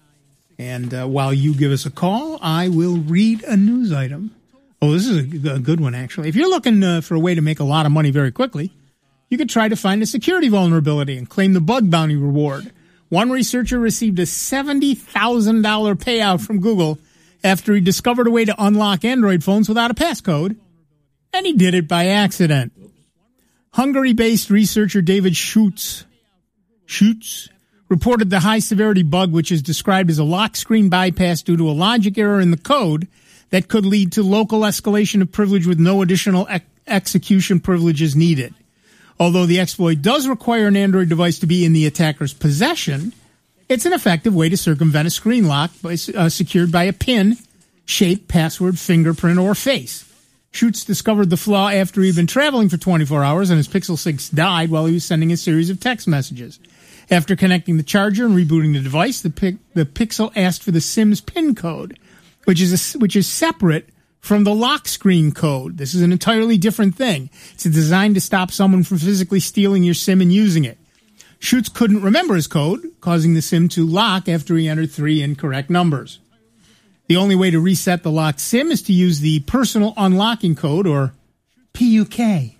And uh, while you give us a call, I will read a news item. Oh, this is a, a good one, actually. If you're looking uh, for a way to make a lot of money very quickly, you could try to find a security vulnerability and claim the bug bounty reward. One researcher received a seventy thousand dollars payout from Google after he discovered a way to unlock Android phones without a passcode, and he did it by accident. Hungary-based researcher David Schutz, Schutz reported the high-severity bug, which is described as a lock screen bypass due to a logic error in the code that could lead to local escalation of privilege with no additional ex- execution privileges needed. Although the exploit does require an Android device to be in the attacker's possession, it's an effective way to circumvent a screen lock by, uh, secured by a PIN, shape, password, fingerprint, or face. Schutz discovered the flaw after he'd been traveling for twenty-four hours and his Pixel six died while he was sending a series of text messages. After connecting the charger and rebooting the device, the, pic- the Pixel asked for the SIM's PIN code, which is a, which is separate from the lock screen code. This is an entirely different thing. It's designed to stop someone from physically stealing your SIM and using it. Schutz couldn't remember his code, causing the SIM to lock after he entered three incorrect numbers. The only way to reset the locked SIM is to use the personal unlocking code, or P U K,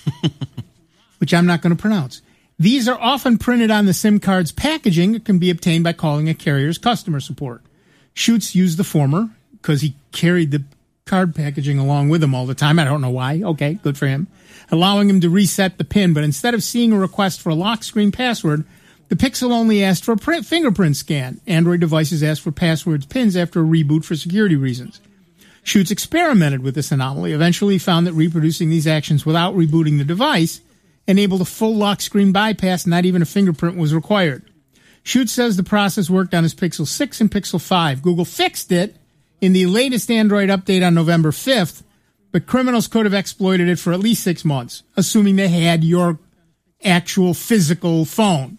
which I'm not going to pronounce. These are often printed on the SIM card's packaging. It can be obtained by calling a carrier's customer support. Schutz used the former because he carried the card packaging along with him all the time. I don't know why. Okay, good for him. Allowing him to reset the PIN, but instead of seeing a request for a lock screen password, the Pixel only asked for a print, fingerprint scan. Android devices ask for passwords, PINs after a reboot for security reasons. Schutz experimented with this anomaly, eventually found that reproducing these actions without rebooting the device enabled a full lock screen bypass, not even a fingerprint was required. Schutz says the process worked on his Pixel six and Pixel five. Google fixed it in the latest Android update on November fifth, but criminals could have exploited it for at least six months, assuming they had your actual physical phone.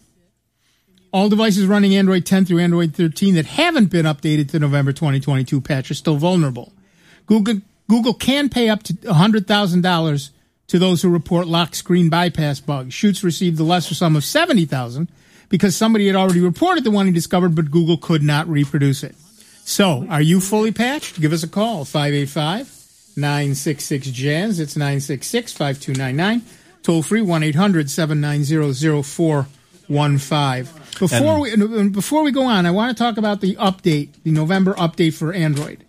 All devices running Android ten through Android thirteen that haven't been updated to November twenty twenty-two patch are still vulnerable. Google Google can pay up to one hundred thousand dollars to those who report lock screen bypass bugs. Schutz received the lesser sum of seventy thousand dollars because somebody had already reported the one he discovered, but Google could not reproduce it. So, are you fully patched? Give us a call, five eight five, nine six six, jazz. It's nine six six, five two nine nine. Toll free, one eight hundred, seven nine zero, zero four one five. Before and, we before we go on, I want to talk about the update, the November update for Android.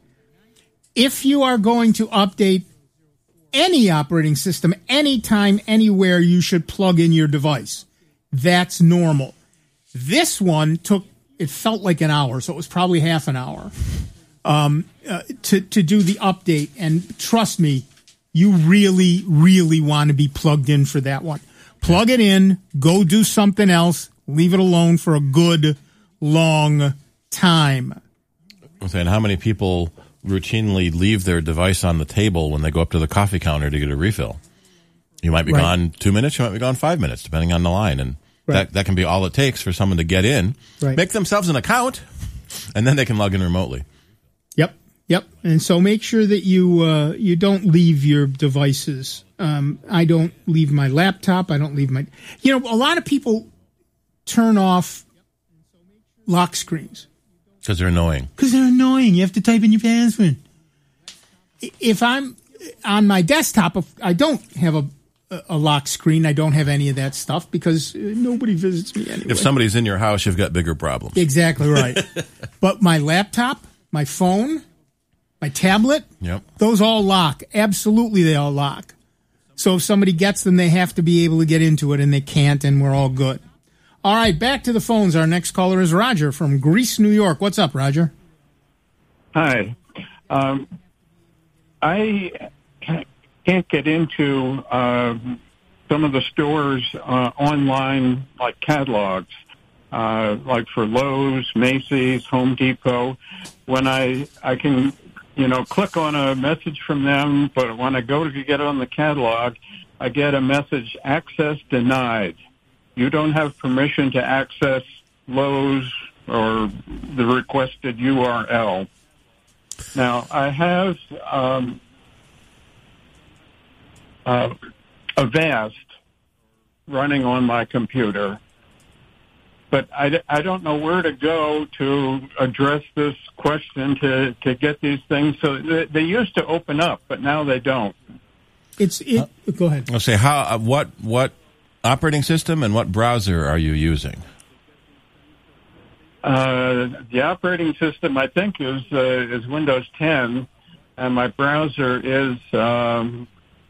If you are going to update any operating system, anytime, anywhere, you should plug in your device. That's normal. This one took, it felt like an hour, so it was probably half an hour um, uh, to, to do the update. And trust me, you really, really want to be plugged in for that one. Plug it in, go do something else, leave it alone for a good, long time. I'm saying, how many people routinely leave their device on the table when they go up to the coffee counter to get a refill? You might be right. gone two minutes, you might be gone five minutes, depending on the line. And right. that, that can be all it takes for someone to get in, right. make themselves an account, and then they can log in remotely. Yep, yep. And so make sure that you uh, you don't leave your devices. Um, I don't leave my laptop. I don't leave my... You know, a lot of people turn off lock screens. Because they're annoying. Because they're annoying. You have to type in your password. If I'm on my desktop, I don't have a, a lock screen. I don't have any of that stuff because nobody visits me anyway. If somebody's in your house, you've got bigger problems. Exactly right. But my laptop, my phone, my tablet, yep. those all lock. Absolutely, they all lock. So if somebody gets them, they have to be able to get into it, and they can't, and we're all good. All right, back to the phones. Our next caller is Roger from Greece, New York. What's up, Roger? Hi. Um, I can't get into uh, some of the stores uh, online, like catalogs, uh, like for Lowe's, Macy's, Home Depot. When I I can, you know, click on a message from them, but when I go to get on the catalog, I get a message, access denied. You don't have permission to access Lowe's or the requested U R L. Now, I have um, uh, Avast running on my computer, but I, I don't know where to go to address this question to, to get these things. So they, they used to open up, but now they don't. It's it. Uh, go ahead. I'll say how uh, what what. operating system and what browser are you using? Uh, the operating system, I think, is uh, is Windows ten, and my browser is... Um,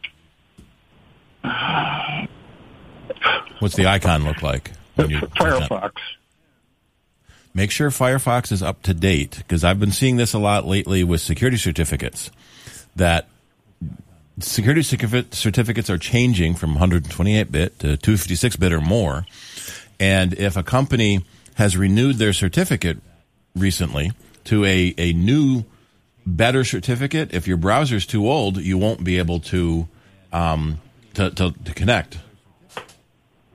What's the icon look like? When you Firefox. Make sure Firefox is up to date, because I've been seeing this a lot lately with security certificates, that security certificates are changing from one twenty-eight bit to two fifty-six bit or more. And if a company has renewed their certificate recently to a, a new, better certificate, if your browser's too old, you won't be able to um, to, to, to connect.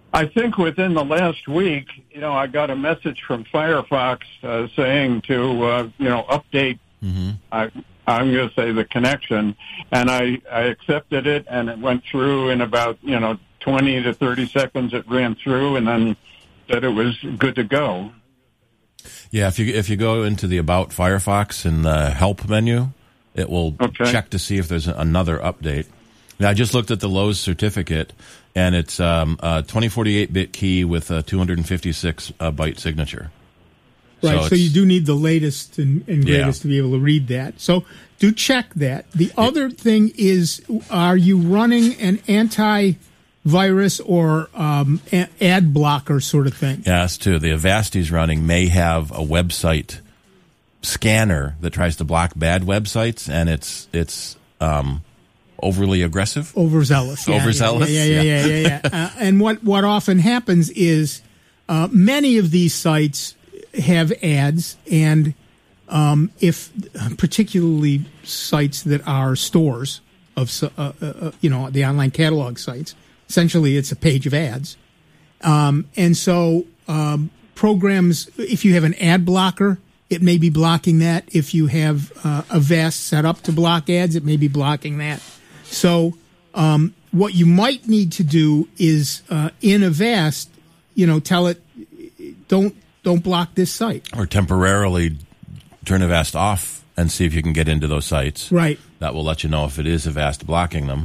I think within the last week, you know, I got a message from Firefox uh, saying to, uh, you know, update, Mm-hmm. I, I'm going to say the connection, and I, I accepted it, and it went through in about, you know, twenty to thirty seconds. It ran through, and then said it was good to go. Yeah, if you if you go into the About Firefox in the Help menu, it will Okay. check to see if there's another update. Now, I just looked at the Lowe's certificate, and it's um, a twenty forty-eight bit key with a two hundred fifty-six uh, byte signature. Right, so, it's- you do need the latest and, and Yeah. greatest to be able to read that. So do check that. The other thing is, are you running an antivirus or um, a- ad blocker sort of thing? Yes, too. The Avast he's running may have a website scanner that tries to block bad websites, and it's it's um, overly aggressive. Overzealous. Yeah, Overzealous, Yeah, yeah, yeah, yeah. yeah, yeah. uh, and what, what often happens is uh, many of these sites have ads, and um, if particularly sites that are stores of, uh, uh, you know, the online catalog sites, essentially it's a page of ads. Um, and so um, programs, if you have an ad blocker, it may be blocking that. If you have uh, Avast set up to block ads, it may be blocking that. So um, what you might need to do is uh, in Avast, you know, tell it, don't don't block this site. Or temporarily turn Avast off and see if you can get into those sites. Right. That will let you know if it is Avast blocking them.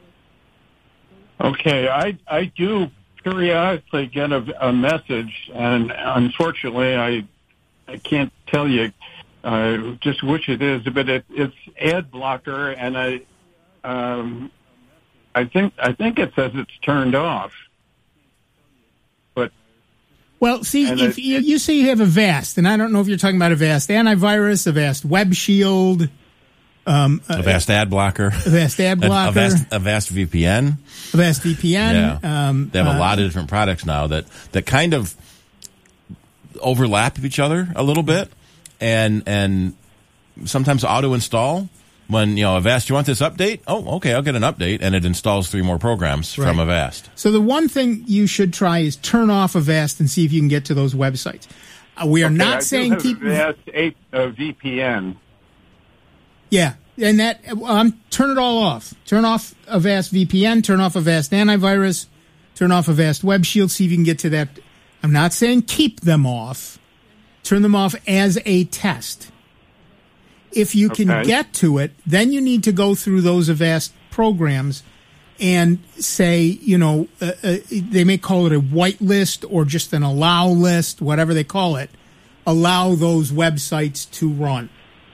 Okay, I I do periodically get a, a message, and unfortunately, I I can't tell you uh, just which it is, but it, it's ad blocker, and I um, I think I think it says it's turned off. But Well, see, And if it- you, you say you have Avast, and I don't know if you're talking about Avast Antivirus, Avast Web Shield, um, uh, Avast Ad Blocker. Avast Ad Blocker, Avast, Avast V P N. Avast V P N. Yeah. Um, They have a uh, lot of different products now that, that kind of overlap each other a little bit, and and sometimes auto install. When, you know, Avast, you want this update? Oh, okay, I'll get an update, and it installs three more programs from Right. Avast. So the one thing you should try is turn off Avast and see if you can get to those websites. Uh, we are okay, not I do saying have keep. Avast eight uh, V P N. Yeah, and that um, turn it all off. Turn off Avast V P N. Turn off Avast Antivirus. Turn off Avast Web Shield. See if you can get to that. I'm not saying keep them off. Turn them off as a test. If you can Okay. get to it, then you need to go through those Avast programs and say, you know, uh, uh, they may call it a whitelist or just an allow list, whatever they call it. Allow those websites to run.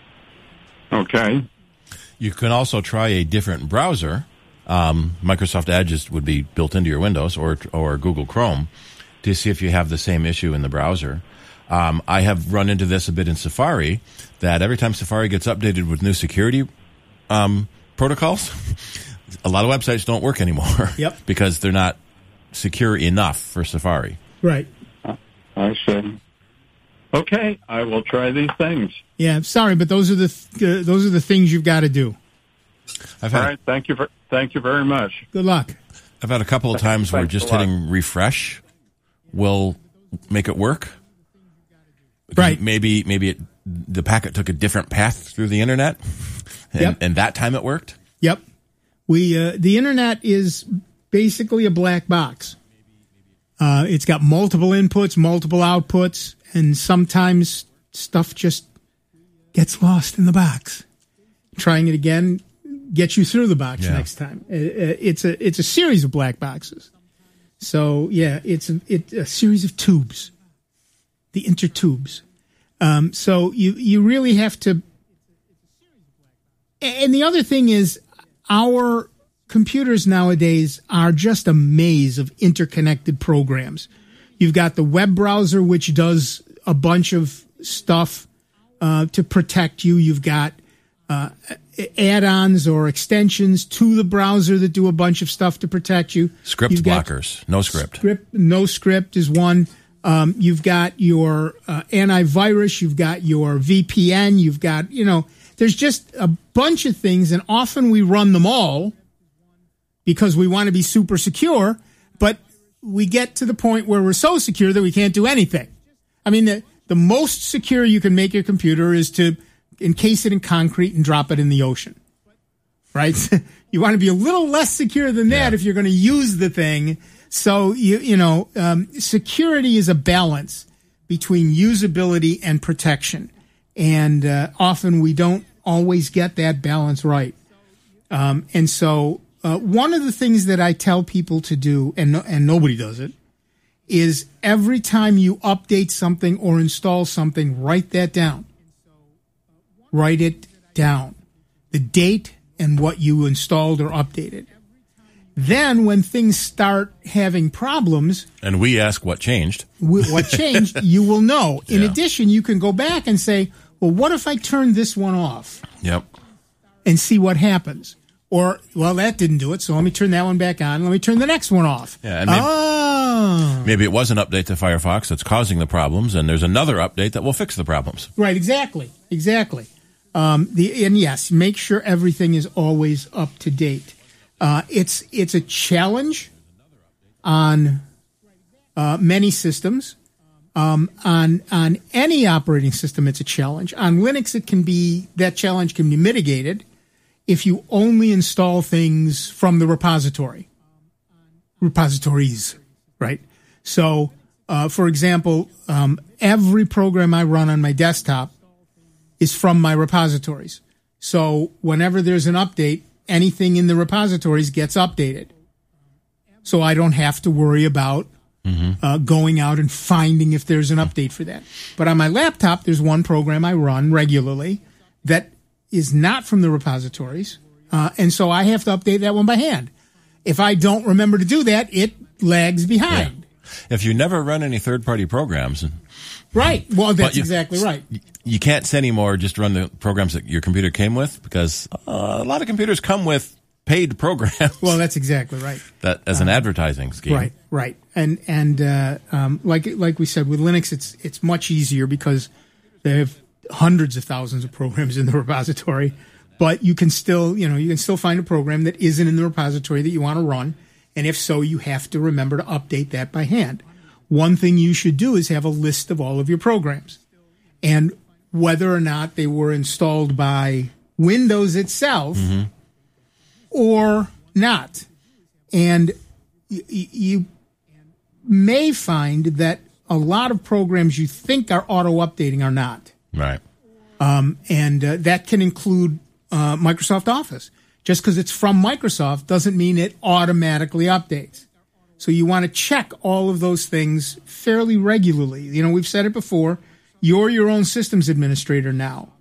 Okay. You can also try a different browser. Um, Microsoft Edge is, would be built into your Windows or or Google Chrome to see if you have the same issue in the browser. Um, I have run into this a bit in Safari, that every time Safari gets updated with new security um, protocols, a lot of websites don't work anymore. Yep. Because they're not secure enough for Safari. Right. I see. Okay, I will try these things. Yeah, sorry, but those are the th- uh, those are the things you've got to do. I've All had, right, thank you for thank you very much. Good luck. I've had a couple of times where Thanks just a lot. hitting refresh will make it work. Right. Maybe maybe it, the packet took a different path through the internet, and, Yep. and that time it worked. Yep. We uh, the internet is basically a black box. Uh, it's got multiple inputs, multiple outputs, and sometimes stuff just gets lost in the box. Trying it again gets you through the box Yeah. next time. Uh, uh, It's a it's a series of black boxes. So yeah, it's a, it's a series of tubes, the intertubes. Um, so you you really have to. And the other thing is, our computers nowadays are just a maze of interconnected programs. You've got the web browser, which does a bunch of stuff uh, to protect you. You've got uh, add-ons or extensions to the browser that do a bunch of stuff to protect you. Script You've got blockers, no script. Script, no script is one. Um, you've got your uh, antivirus. You've got your V P N. You've got, you know, there's just a bunch of things, and often we run them all because we want to be super secure. But we get to the point where we're so secure that we can't do anything. I mean, the, the most secure you can make your computer is to encase it in concrete and drop it in the ocean, right? You want to be a little less secure than that yeah. if you're going to use the thing. So, you, you know, um, security is a balance between usability and protection. And uh, often we don't always get that balance right. Um, and so uh, one of the things that I tell people to do, and no, and nobody does it, is every time you update something or install something, write that down. Write it down. The date and what you installed or updated. Then when things start having problems... And we ask what changed. What changed, you will know. In yeah. addition, you can go back and say, well, what if I turn this one off? Yep. And see what happens. Or, well, that didn't do it, so let me turn that one back on. Let me turn the next one off. Yeah, and maybe, oh. maybe it was an update to Firefox that's causing the problems, and there's another update that will fix the problems. Right, exactly. Exactly. Um, the and yes, make sure everything is always up to date. Uh, it's it's a challenge on uh, many systems. Um, on on any operating system, it's a challenge. On Linux, it can be that challenge can be mitigated if you only install things from the repository, repositories, right? So, uh, for example, um, every program I run on my desktop is from my repositories. So whenever there's an update, anything in the repositories gets updated. So I don't have to worry about mm-hmm. uh, going out and finding if there's an update for that. But on my laptop, there's one program I run regularly that is not from the repositories. Uh, and so I have to update that one by hand. If I don't remember to do that, it lags behind. Yeah. If you never run any third-party programs... Right. Well, that's you, exactly right. You can't say anymore just run the programs that your computer came with because uh, a lot of computers come with paid programs. Well, that's exactly right. That as an uh, advertising scheme. Right, right. And and uh, um, like like we said with Linux, it's it's much easier because they have hundreds of thousands of programs in the repository, but you can still, you know, you can still find a program that isn't in the repository that you want to run, and if so, you have to remember to update that by hand. One thing you should do is have a list of all of your programs and whether or not they were installed by Windows itself mm-hmm. or not. And y- you may find that a lot of programs you think are auto-updating are not. Right. Um, and uh, that can include uh, Microsoft Office. Just because it's from Microsoft doesn't mean it automatically updates. So you want to check all of those things fairly regularly. You know, we've said it before. You're your own systems administrator now.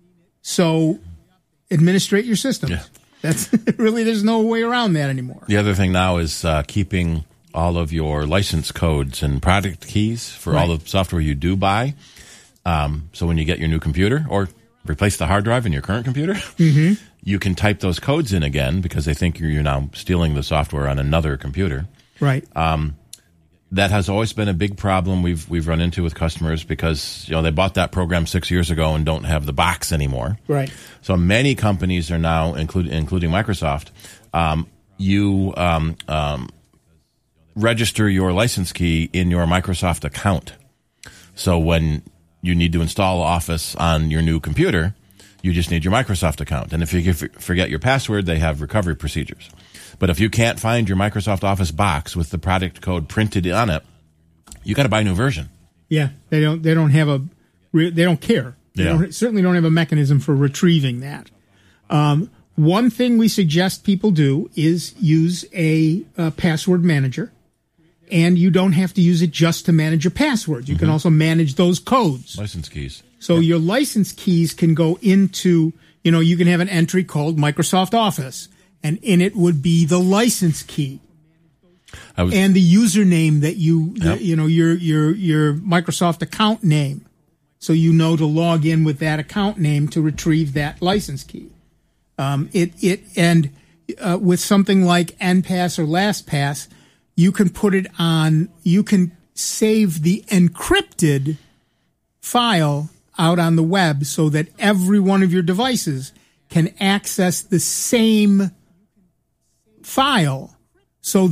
So administrate your systems. Yeah. That's really, there's no way around that anymore. The other thing now is uh, keeping all of your license codes and product keys for right. all the software you do buy. Um, so when you get your new computer or replace the hard drive in your current computer, mm-hmm. you can type those codes in again because they think you're, you're now stealing the software on another computer. Right. Um, that has always been a big problem we've we've run into with customers because you know they bought that program six years ago and don't have the box anymore. Right. So many companies are now, including including Microsoft, um, you um, um, register your license key in your Microsoft account. So when you need to install Office on your new computer, you just need your Microsoft account. And if you forget your password, they have recovery procedures. But if you can't find your Microsoft Office box with the product code printed on it, you got to buy a new version. Yeah, they don't. They don't have a. They don't care. They yeah. don't, certainly don't have a mechanism for retrieving that. Um, one thing we suggest people do is use a, a password manager, and you don't have to use it just to manage your passwords. You mm-hmm. can also manage those codes, license keys. So your license keys can go into. You know, you can have an entry called Microsoft Office. And in it would be the license key was, and the username that you, yep. the, you know, your your your Microsoft account name, so you know to log in with that account name to retrieve that license key. Um, it it and uh, with something like N pass or LastPass, you can put it on. You can save the encrypted file out on the web so that every one of your devices can access the same file so that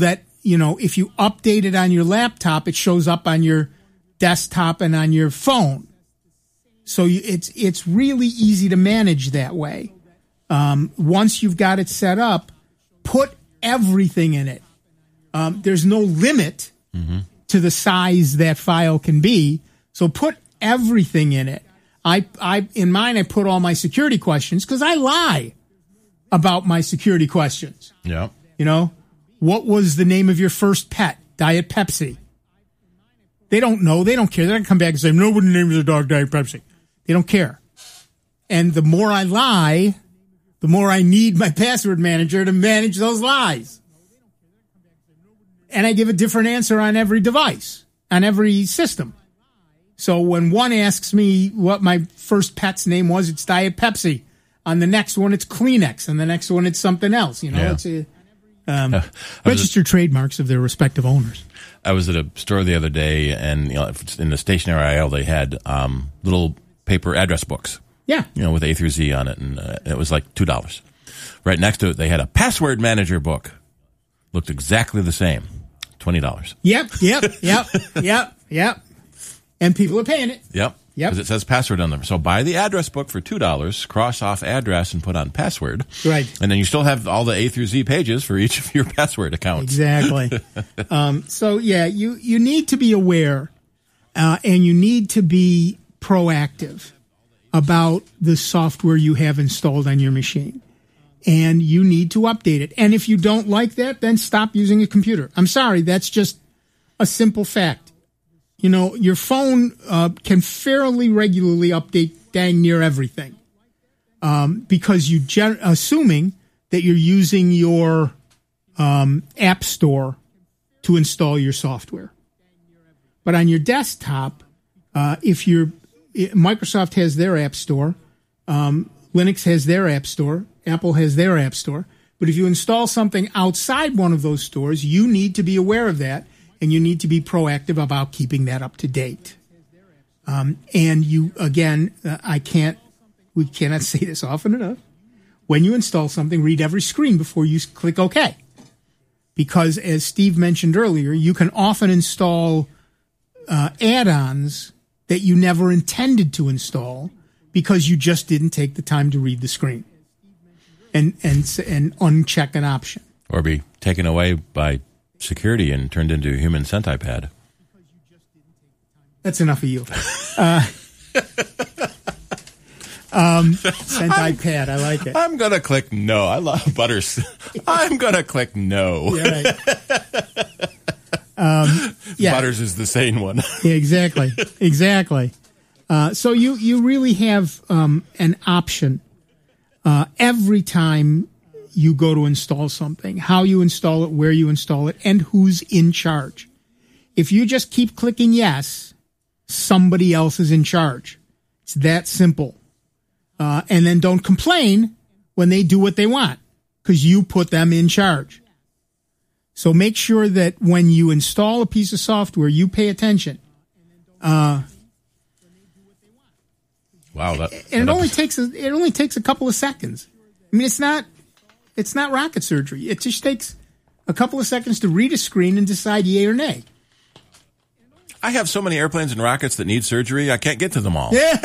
you know, if you update it on your laptop, it shows up on your desktop and on your phone. So you, it's it's really easy to manage that way. Um, once you've got it set up, put everything in it. Um, there's no limit mm-hmm. to the size that file can be, so put everything in it. I, I in mine, I put all my security questions because I lie about my security questions. Yeah, you know, what was the name of your first pet? Diet Pepsi. They don't know. They don't care. They're gonna come back and say, "No, what the name of the dog? Diet Pepsi." They don't care. And the more I lie, the more I need my password manager to manage those lies. And I give a different answer on every device, on every system. So when one asks me what my first pet's name was, it's Diet Pepsi. On the next one, it's Kleenex. On the next one, it's something else. You know, yeah. it's a, um, registered trademarks of their respective owners. I was at a store the other day, and you know, in the stationery aisle, they had um, little paper address books. Yeah. You know, with A through Z on it, and uh, it was like two dollars. Right next to it, they had a password manager book. Looked exactly the same. twenty dollars. Yep, yep, yep, yep, yep. And people are paying it. Yep. Yep. Because it says password on them. So buy the address book for two dollars, cross off address, and put on password. Right. And then you still have all the A through Z pages for each of your password accounts. Exactly. um, so, yeah, you, you need to be aware uh, and you need to be proactive about the software you have installed on your machine. And you need to update it. And if you don't like that, then stop using a computer. I'm sorry, that's just a simple fact. You know, your phone uh, can fairly regularly update dang near everything. Um, because you, gen- assuming that you're using your um, app store to install your software. But on your desktop, uh, if you're, Microsoft has their app store, um, Linux has their app store, Apple has their app store. But if you install something outside one of those stores, you need to be aware of that, and you need to be proactive about keeping that up to date. Um, and you, again, uh, I can't, we cannot say this often enough. When you install something, read every screen before you click OK. Because as Steve mentioned earlier, you can often install uh, add-ons that you never intended to install because you just didn't take the time to read the screen and and and uncheck an option. Or be taken away by security and turned into a human centipede. That's enough of you. Uh, um, centipede, I like it. I'm going to click no. I love Butters. I'm going to click no. Yeah, right. um, yeah. Butters is the sane one. Yeah, exactly. Exactly. Uh, so you, you really have um, an option uh, every time you go to install something, how you install it, where you install it, and who's in charge. If you just keep clicking yes, somebody else is in charge. It's that simple. Uh, and then don't complain when they do what they want because you put them in charge. So make sure that when you install a piece of software, you pay attention. Uh, wow, that, and that it only takes a, it only takes a couple of seconds. I mean, it's not it's not rocket surgery. It just takes a couple of seconds to read a screen and decide yay or nay. I have so many airplanes and rockets that need surgery, I can't get to them all. Yeah.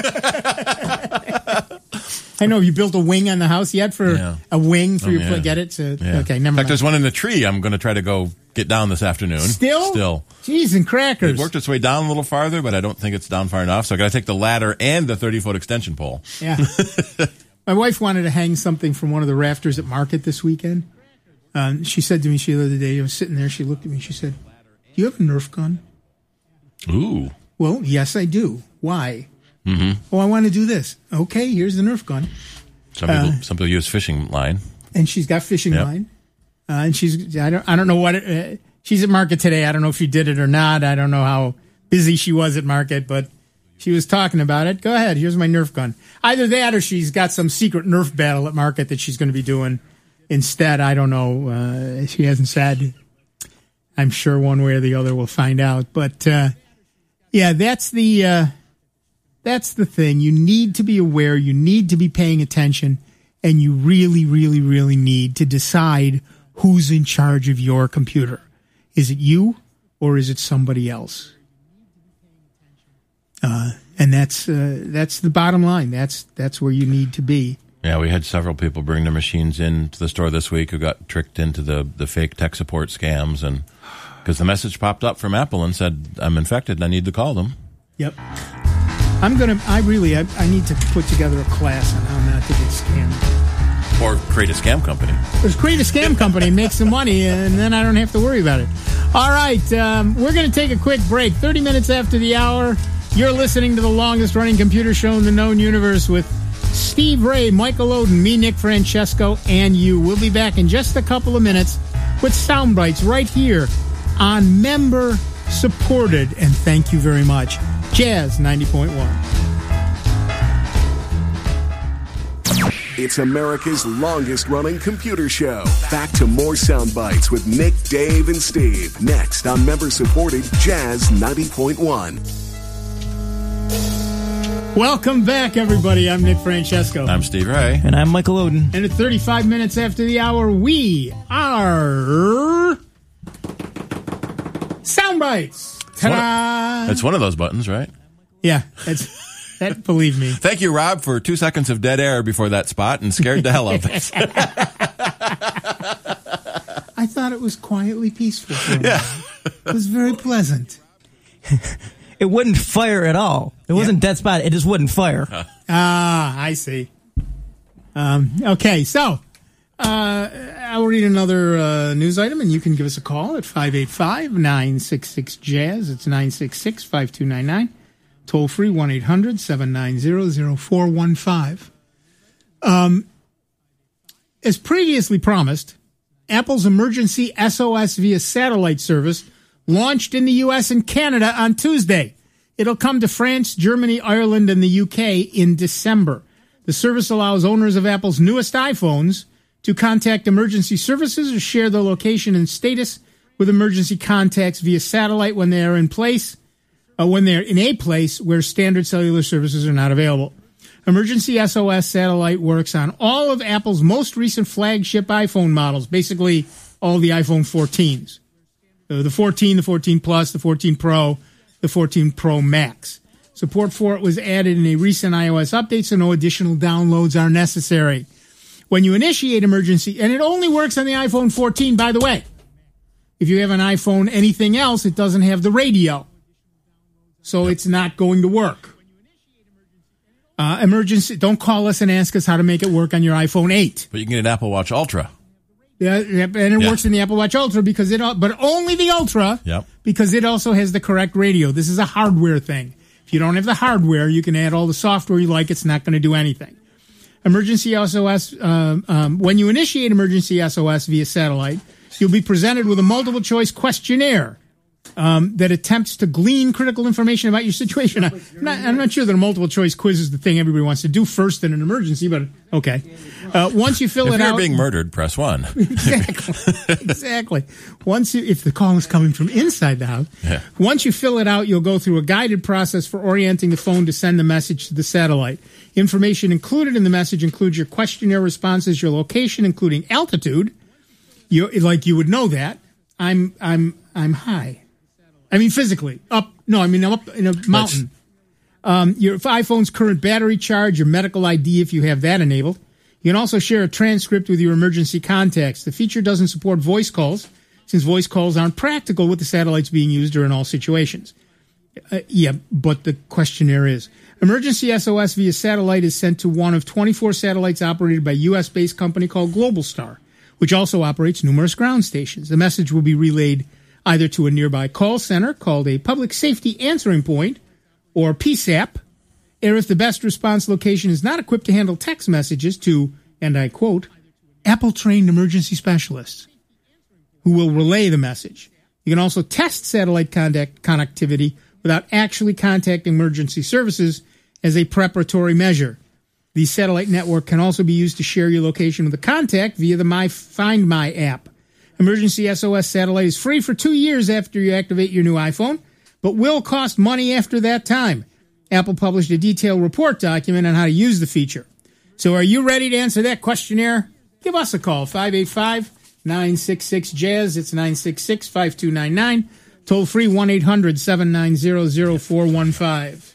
I know. You built a wing on the house yet for yeah. a wing for oh, your yeah. plane? Get it? So, yeah. Okay, never In mind. fact, there's one in the tree I'm going to try to go get down this afternoon. Still? Still. Jeez and crackers. It worked its way down a little farther, but I don't think it's down far enough. So I got to take the ladder and the thirty-foot extension pole. Yeah. My wife wanted to hang something from one of the rafters at Market this weekend. Um, she said to me she, the other day, I was sitting there, she looked at me, she said, do you have a Nerf gun? Ooh. Well, yes, I do. Why? Mm-hmm. Oh, I want to do this. Okay, here's the Nerf gun. Some people, Uh, some people use fishing line. And she's got fishing Yep. line. Uh, and she's, I don't, I don't know what, it, uh, she's at Market today. I don't know if she did it or not. I don't know how busy she was at Market, but she was talking about it. Go ahead. Here's my Nerf gun. Either that or she's got some secret Nerf battle at Market that she's going to be doing instead. I don't know. Uh, she hasn't said. I'm sure one way or the other we'll find out. But, uh, yeah, that's the, uh, that's the thing. You need to be aware. You need to be paying attention. And you really, really, really need to decide who's in charge of your computer. Is it you or is it somebody else? Uh, and that's uh, that's the bottom line. That's that's where you need to be. Yeah, we had several people bring their machines into the store this week who got tricked into the, the fake tech support scams, and because the message popped up from Apple and said, I'm infected and I need to call them. Yep. I'm going to, I really, I, I need to put together a class on how not to get scammed. Or create a scam company. Just create a scam company, make some money, and then I don't have to worry about it. All right, um, we're going to take a quick break. thirty minutes after the hour, you're listening to the longest-running computer show in the known universe with Steve Ray, Michael Oden, me, Nick Francesco, and you. We'll be back in just a couple of minutes with Sound Bites right here on Member Supported. And thank you very much. Jazz ninety point one. It's America's longest-running computer show. Back to more Sound Bites with Nick, Dave, and Steve. Next on Member-Supported Jazz ninety point one. Welcome back, everybody. I'm Nick Francesco. I'm Steve Ray. And I'm Michael Oden. And at thirty-five minutes after the hour, we are Sound Bites. Ta-da! It's one of those buttons, right? Yeah, that's, that, believe me. Thank you, Rob, for two seconds of dead air before that spot and scared the hell out of us. I thought it was quietly peaceful for a Yeah. while. It was very pleasant. It wouldn't fire at all. It wasn't dead spot. It just wouldn't fire. Ah, I see. Um, okay, so uh, I'll read another uh, news item, and you can give us a call at five eight five, nine six six, jazz. It's nine six six, five two nine nine. Toll free, one eight hundred, seven nine zero, zero four one five. Um, as previously promised, Apple's emergency S O S via satellite service launched in the U S and Canada on Tuesday. It'll come to France, Germany, Ireland, and the U K in December. The service allows owners of Apple's newest iPhones to contact emergency services or share their location and status with emergency contacts via satellite when they are in place, uh, when they're in a place where standard cellular services are not available. Emergency S O S satellite works on all of Apple's most recent flagship iPhone models, basically all the iPhone fourteens. Uh, the fourteen, the fourteen Plus, the fourteen Pro, the fourteen Pro Max. Support for it was added in a recent iOS update, so no additional downloads are necessary. When you initiate emergency, and it only works on the iPhone fourteen, by the way. If you have an iPhone anything else, it doesn't have the radio. So it's not going to work. Uh, emergency, don't call us and ask us how to make it work on your iPhone eight. But you can get an Apple Watch Ultra. Yeah, and it Yeah. works in the Apple Watch Ultra because it, but only the Ultra, Yep. because it also has the correct radio. This is a hardware thing. If you don't have the hardware, you can add all the software you like. It's not going to do anything. Emergency S O S, um, um, when you initiate emergency S O S via satellite, you'll be presented with a multiple choice questionnaire um, that attempts to glean critical information about your situation. I'm not, I'm not sure that a multiple choice quiz is the thing everybody wants to do first in an emergency, but okay. Uh, once you fill if it you're out, being murdered, press one. exactly, exactly. Once you, if the call is coming from inside the house, Yeah. once you fill it out, you'll go through a guided process for orienting the phone to send the message to the satellite. Information included in the message includes your questionnaire responses, your location, including altitude. You like you would know that I'm I'm I'm high. I mean physically up. No, I mean I'm up in a mountain. Um, your iPhone's current battery charge, your medical I D if you have that enabled. You can also share a transcript with your emergency contacts. The feature doesn't support voice calls, since voice calls aren't practical with the satellites being used or in all situations. Uh, yeah, but the questionnaire is. Emergency S O S via satellite is sent to one of twenty-four satellites operated by a U S-based company called Globalstar, which also operates numerous ground stations. The message will be relayed either to a nearby call center called a Public Safety Answering Point, or P SAP, or if the best response location is not equipped to handle text messages, to, and I quote, Apple-trained emergency specialists who will relay the message. You can also test satellite contact connectivity without actually contacting emergency services as a preparatory measure. The satellite network can also be used to share your location with a contact via the My Find My app. Emergency S O S satellite is free for two years after you activate your new iPhone, but will cost money after that time. Apple published a detailed report document on how to use the feature. So are you ready to answer that questionnaire? Give us a call, five eight five, nine six six jazz. It's nine six six, five two nine nine. Toll free one eight hundred seven nine zero zero four one five.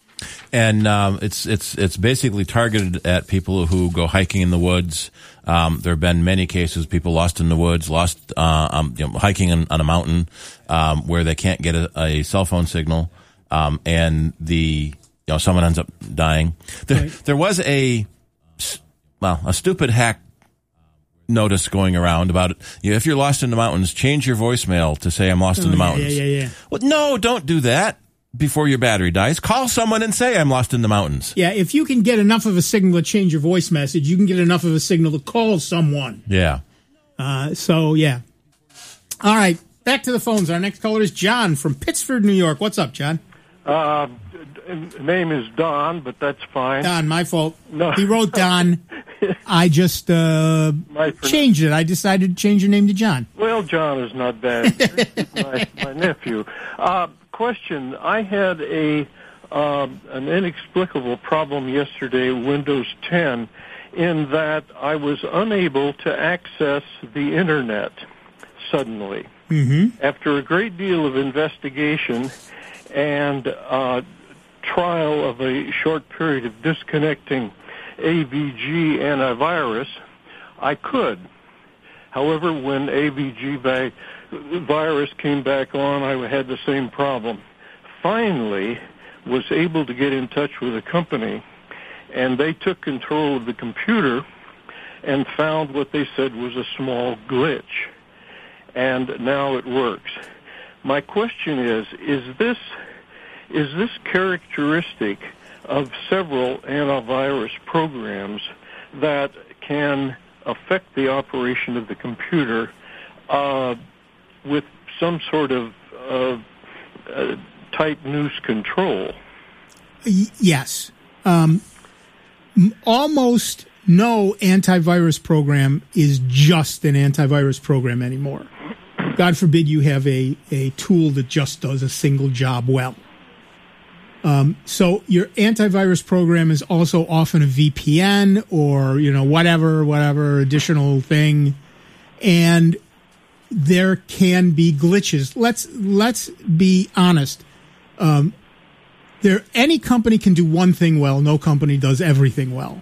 And um, it's it's it's basically targeted at people who go hiking in the woods. Um, there have been many cases, people lost in the woods, lost uh, um, you know, hiking on, on a mountain um, where they can't get a, a cell phone signal, um, and the you know someone ends up dying. There, Right. there was a well a stupid hack notice going around about it. You know, if you're lost in the mountains, change your voicemail to say I'm lost Oh, in the yeah, mountains. yeah, yeah, yeah. Well, no, don't do that. Before your battery dies, call someone and say I'm lost in the mountains. Yeah, if you can get enough of a signal to change your voice message, you can get enough of a signal to call someone. Yeah. Uh, so, yeah. All right, back to the phones. Our next caller is John from Pittsford, New York. What's up, John? Uh, name is Don, but that's fine. Don, my fault. No. He wrote Don. I just uh, My changed it. I decided to change your name to John. Well, John is not bad. my, my nephew. Uh, question: I had a uh, an inexplicable problem yesterday, Windows ten, in that I was unable to access the internet suddenly. Mm-hmm. After a great deal of investigation and uh, trial of a short period of disconnecting A V G antivirus, I could. However, when A V G vi- virus came back on, I had the same problem. Finally, was able to get in touch with a company, and they took control of the computer and found what they said was a small glitch. And now it works. My question is, is this is this characteristic of several antivirus programs that can affect the operation of the computer uh, with some sort of uh, uh, tight noose control? Y- yes. Um, m- almost no antivirus program is just an antivirus program anymore. God forbid you have a, a tool that just does a single job well. Um, so your antivirus program is also often a V P N or, you know, whatever, whatever additional thing. And there can be glitches. Let's, let's be honest. Um, there, any company can do one thing well. No company does everything well.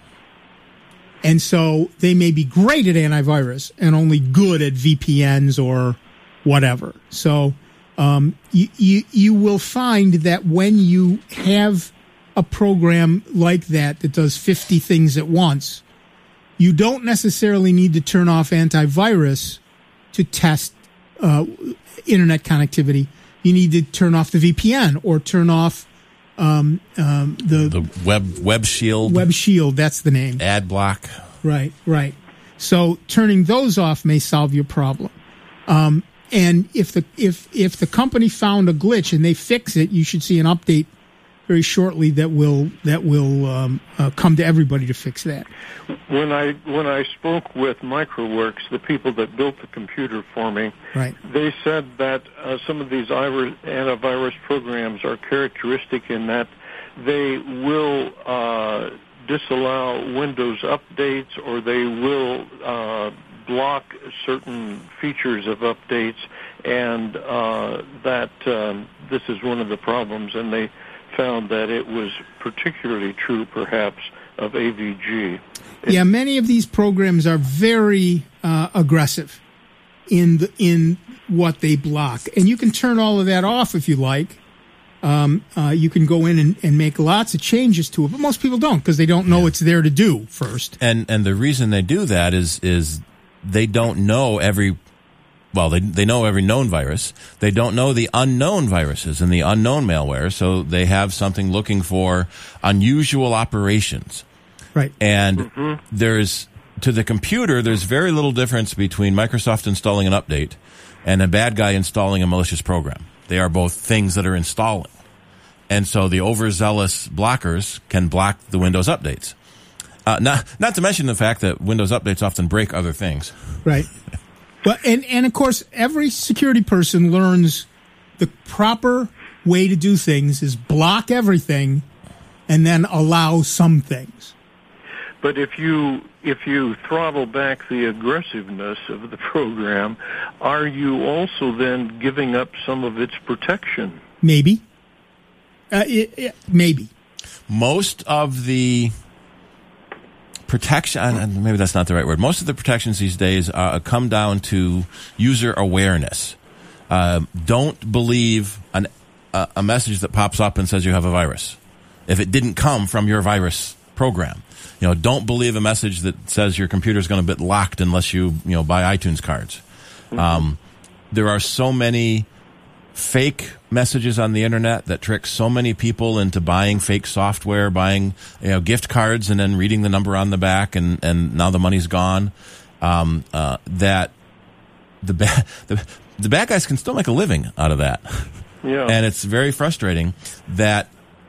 And so they may be great at antivirus and only good at V P Ns or whatever. So, Um, you, you you will find that when you have a program like that that does fifty things at once, you don't necessarily need to turn off antivirus to test uh, internet connectivity. You need to turn off the V P N or turn off um, um, the the web web shield. Web Shield, that's the name. Ad block. Right, right. So turning those off may solve your problem. Um, And if the if if the company found a glitch and they fix it, you should see an update very shortly that will that will um, uh, come to everybody to fix that. When I when I spoke with Microworks, the people that built the computer for me, Right. they said that uh, some of these ivir- antivirus programs are characteristic in that they will uh, disallow Windows updates or they will uh, block certain features of updates, and uh, that um, this is one of the problems, and they found that it was particularly true, perhaps, of A V G. Yeah, many of these programs are very uh, aggressive in the, in what they block, and you can turn all of that off if you like. Um, uh, you can go in and, and make lots of changes to it, but most people don't because they don't know it's there to do first. And and the reason they do that is is they don't know every, well, they they know every known virus. They don't know the unknown viruses and the unknown malware, so they have something looking for unusual operations. Right. And Mm-hmm. there's, to the computer, there's very little difference between Microsoft installing an update and a bad guy installing a malicious program. They are both things that are installing. And so the overzealous blockers can block the Windows updates. Uh, not, not to mention the fact that Windows updates often break other things. Right. But and, and of course, every security person learns the proper way to do things is block everything and then allow some things. But if you if you throttle back the aggressiveness of the program, are you also then giving up some of its protection? Maybe. Uh, it, it, maybe. Most of the protection, and maybe that's not the right word, most of the protections these days uh, come down to user awareness. Uh, don't believe an, uh, a message that pops up and says you have a virus if it didn't come from your virus program. You know, don't believe a message that says your computer is going to be locked unless you, you know, buy iTunes cards. Mm-hmm. Um, there are so many fake messages on the internet that trick so many people into buying fake software, buying, you know, gift cards and then reading the number on the back and, and now the money's gone. Um, uh, that the bad, the, the bad guys can still make a living out of that. Yeah. And it's very frustrating that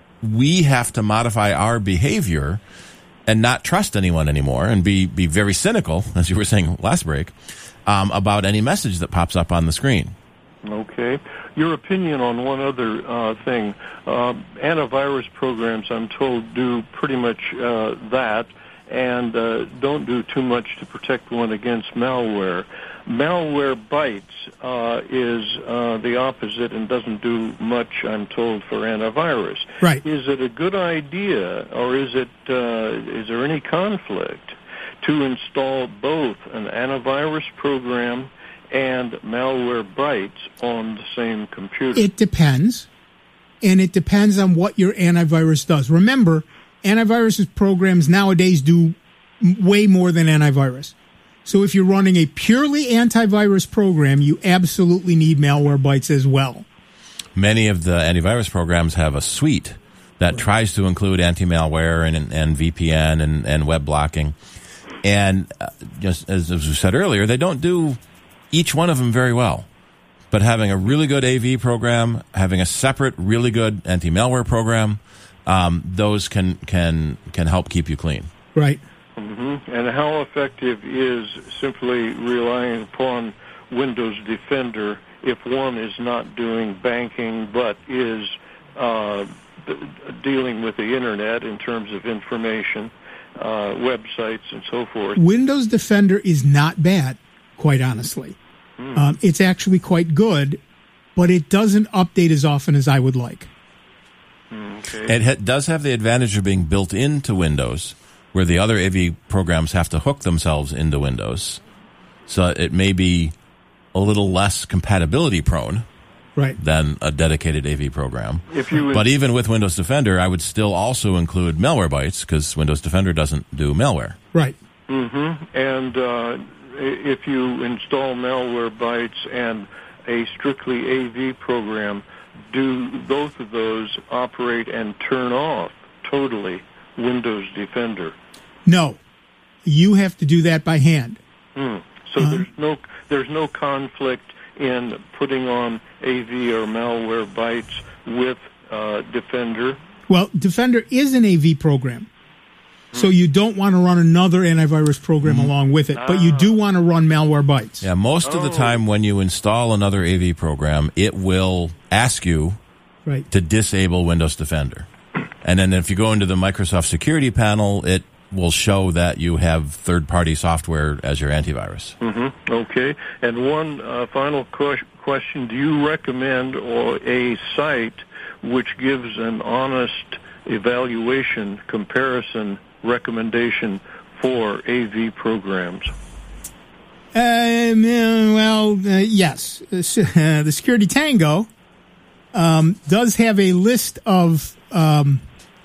we have to modify our behavior and not trust anyone anymore and be, be very cynical, as you were saying last break, um, about any message that pops up on the screen. Okay. Your opinion on one other uh, thing. Uh, antivirus programs, I'm told, do pretty much uh, that and uh, don't do too much to protect one against malware. Malwarebytes uh, is uh, the opposite and doesn't do much, I'm told, for antivirus. Right. Is it a good idea, or is it uh, is there any conflict to install both an antivirus program and Malwarebytes on the same computer? It depends, and it depends on what your antivirus does. Remember, antivirus programs nowadays do way more than antivirus. So if you're running a purely antivirus program, you absolutely need Malwarebytes as well. Many of the antivirus programs have a suite that right. tries to include anti-malware and, and V P N and, and web blocking. And uh, just as, as we said earlier, they don't do each one of them very well. But having a really good A V program, having a separate, really good anti-malware program, um, those can, can, can help keep you clean. Right. Mm-hmm. And how effective is simply relying upon Windows Defender if one is not doing banking but is uh, dealing with the Internet in terms of information, uh, websites, and so forth? Windows Defender is not bad, quite honestly. Mm. Um, it's actually quite good, but it doesn't update as often as I would like. Okay. It ha- does have the advantage of being built into Windows, where the other A V programs have to hook themselves into Windows. So it may be a little less compatibility prone right. than a dedicated A V program. If you would, but even with Windows Defender, I would still also include Malwarebytes because Windows Defender doesn't do malware. Right. Mm-hmm. And uh, if you install Malwarebytes and a strictly A V program, do both of those operate and turn off totally Windows Defender? No, you have to do that by hand. Mm. So uh, there's no there's no conflict in putting on A V or Malwarebytes with uh, Defender. Well, Defender is an A V program, mm. so you don't want to run another antivirus program mm. along with it, but you do want to run Malwarebytes. Yeah, most oh. of the time when you install another A V program, it will ask you right. to disable Windows Defender. And then if you go into the Microsoft Security Panel, it will show that you have third-party software as your antivirus. Mm-hmm. Okay. And one uh, final que- question. Do you recommend or a site which gives an honest evaluation, comparison, recommendation for A V programs? Um, uh, well, uh, yes. Uh, the Security Tango um, does have a list of... Um,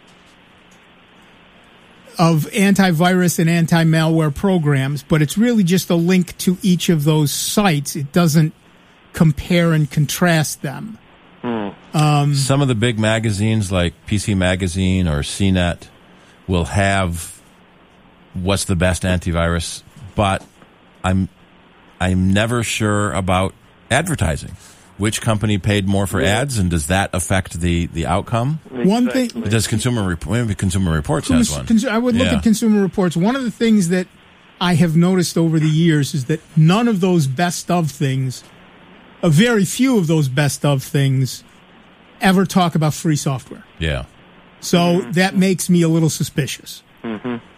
of antivirus and anti-malware programs, but it's really just a link to each of those sites. It doesn't compare and contrast them. Hmm. Um, Some of the big magazines like P C Magazine or C net will have what's the best antivirus, but I'm I'm never sure about advertising. Which company paid more for yeah. ads, and does that affect the, the outcome? Exactly. One thing does Consumer Rep- maybe Consumer Reports has one. Cons- I would look yeah. at Consumer Reports. One of the things that I have noticed over the years is that none of those best of things, a very few of those best of things, ever talk about free software. Yeah. So mm-hmm. that makes me a little suspicious. Mm-hmm.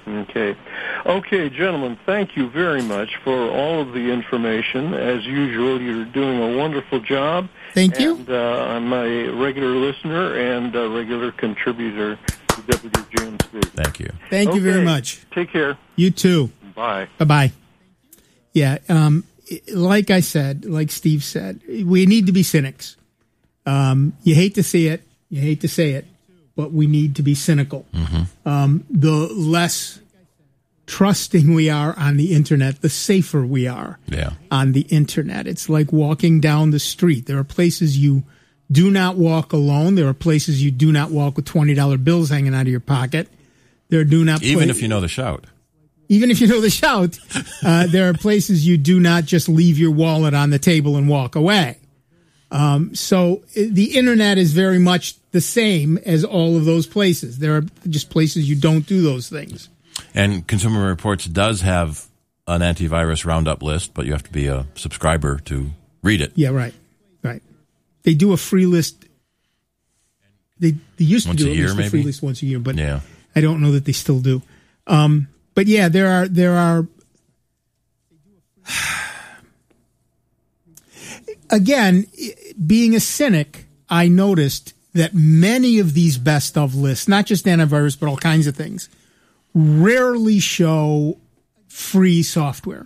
Okay. Okay, gentlemen, thank you very much for all of the information. As usual, you're doing a wonderful job. Thank you. And uh, I'm a regular listener and a regular contributor to W G M C. Thank you. Thank you Okay. very much. Take care. You too. Bye. Bye-bye. Yeah, um, like I said, like Steve said, we need to be cynics. Um, you hate to see it, you hate to say it, but we need to be cynical. Mm-hmm. Um, the less trusting we are on the internet, the safer we are Yeah. on the internet. It's like walking down the street. There are places you do not walk alone. There are places you do not walk with twenty dollar bills hanging out of your pocket. There do not Even pla- if you know the shout. Even if you know the shout, uh, there are places you do not just leave your wallet on the table and walk away. Um, so uh, the internet is very much the same as all of those places. There are just places you don't do those things. And Consumer Reports does have an antivirus roundup list, but you have to be a subscriber to read it. Yeah, right, right. They do a free list. They they used Once to do a at year, least a free maybe? list once a year, but Yeah. I don't know that they still do. Um, but yeah, there are there are. Again, being a cynic, I noticed that many of these best of lists, not just antivirus, but all kinds of things, rarely show free software.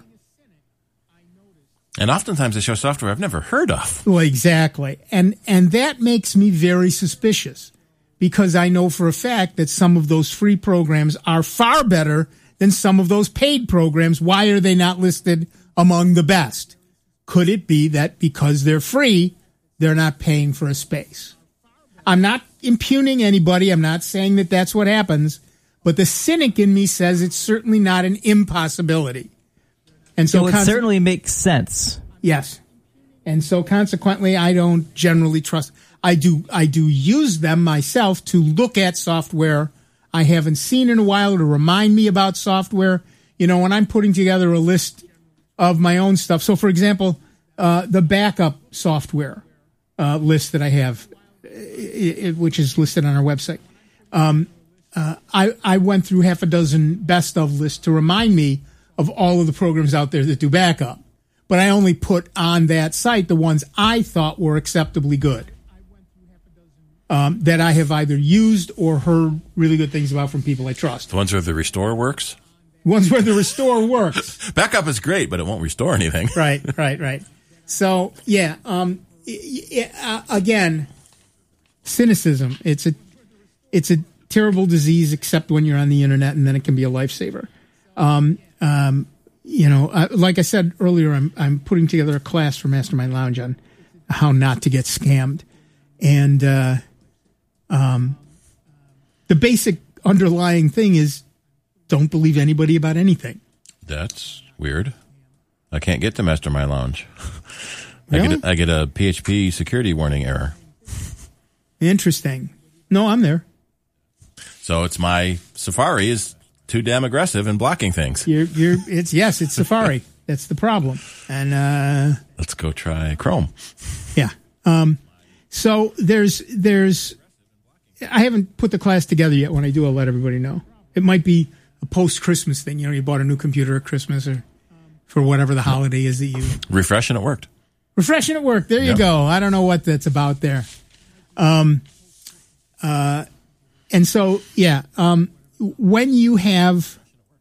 And oftentimes they show software I've never heard of. Well, exactly. And and that makes me very suspicious because I know for a fact that some of those free programs are far better than some of those paid programs. Why are they not listed among the best? Could it be that because they're free, they're not paying for a space? I'm not impugning anybody. I'm not saying that that's what happens. But the cynic in me says it's certainly not an impossibility. And so it would conse- certainly make sense. Yes. And so consequently, I don't generally trust. I do, I do use them myself to look at software I haven't seen in a while to remind me about software. You know, when I'm putting together a list of my own stuff. So for example, uh, the backup software, uh, list that I have, it, it, which is listed on our website. Um, uh, I, I went through half a dozen best of lists to remind me of all of the programs out there that do backup. But I only put on that site the ones I thought were acceptably good, um, that I have either used or heard really good things about from people I trust. The ones where the restore works? Ones where the restore works. Backup is great, but it won't restore anything. Right, right, right. So, yeah, um, y- y- uh, again, cynicism. It's a, it's a terrible disease, except when you're on the internet, and then it can be a lifesaver. Um, um, you know, uh, like I said earlier, I'm I'm putting together a class for Mastermind Lounge on how not to get scammed, and uh, um, the basic underlying thing is don't believe anybody about anything. That's weird. I can't get to Mastermind Lounge. Really? I get a, I get a P H P security warning error. Interesting. No, I'm there. So it's my Safari is too damn aggressive in blocking things. You're, you're, it's, yes, it's Safari. That's the problem. And, uh, let's go try Chrome. Yeah. Um, so there's, there's, I haven't put the class together yet. When I do, I'll let everybody know. It might be a post-Christmas thing. You know, you bought a new computer at Christmas or for whatever the holiday is that you refresh and it worked. Refresh and it worked. There you Yep. go. I don't know what that's about there. Um, uh, and so, yeah, um, when you have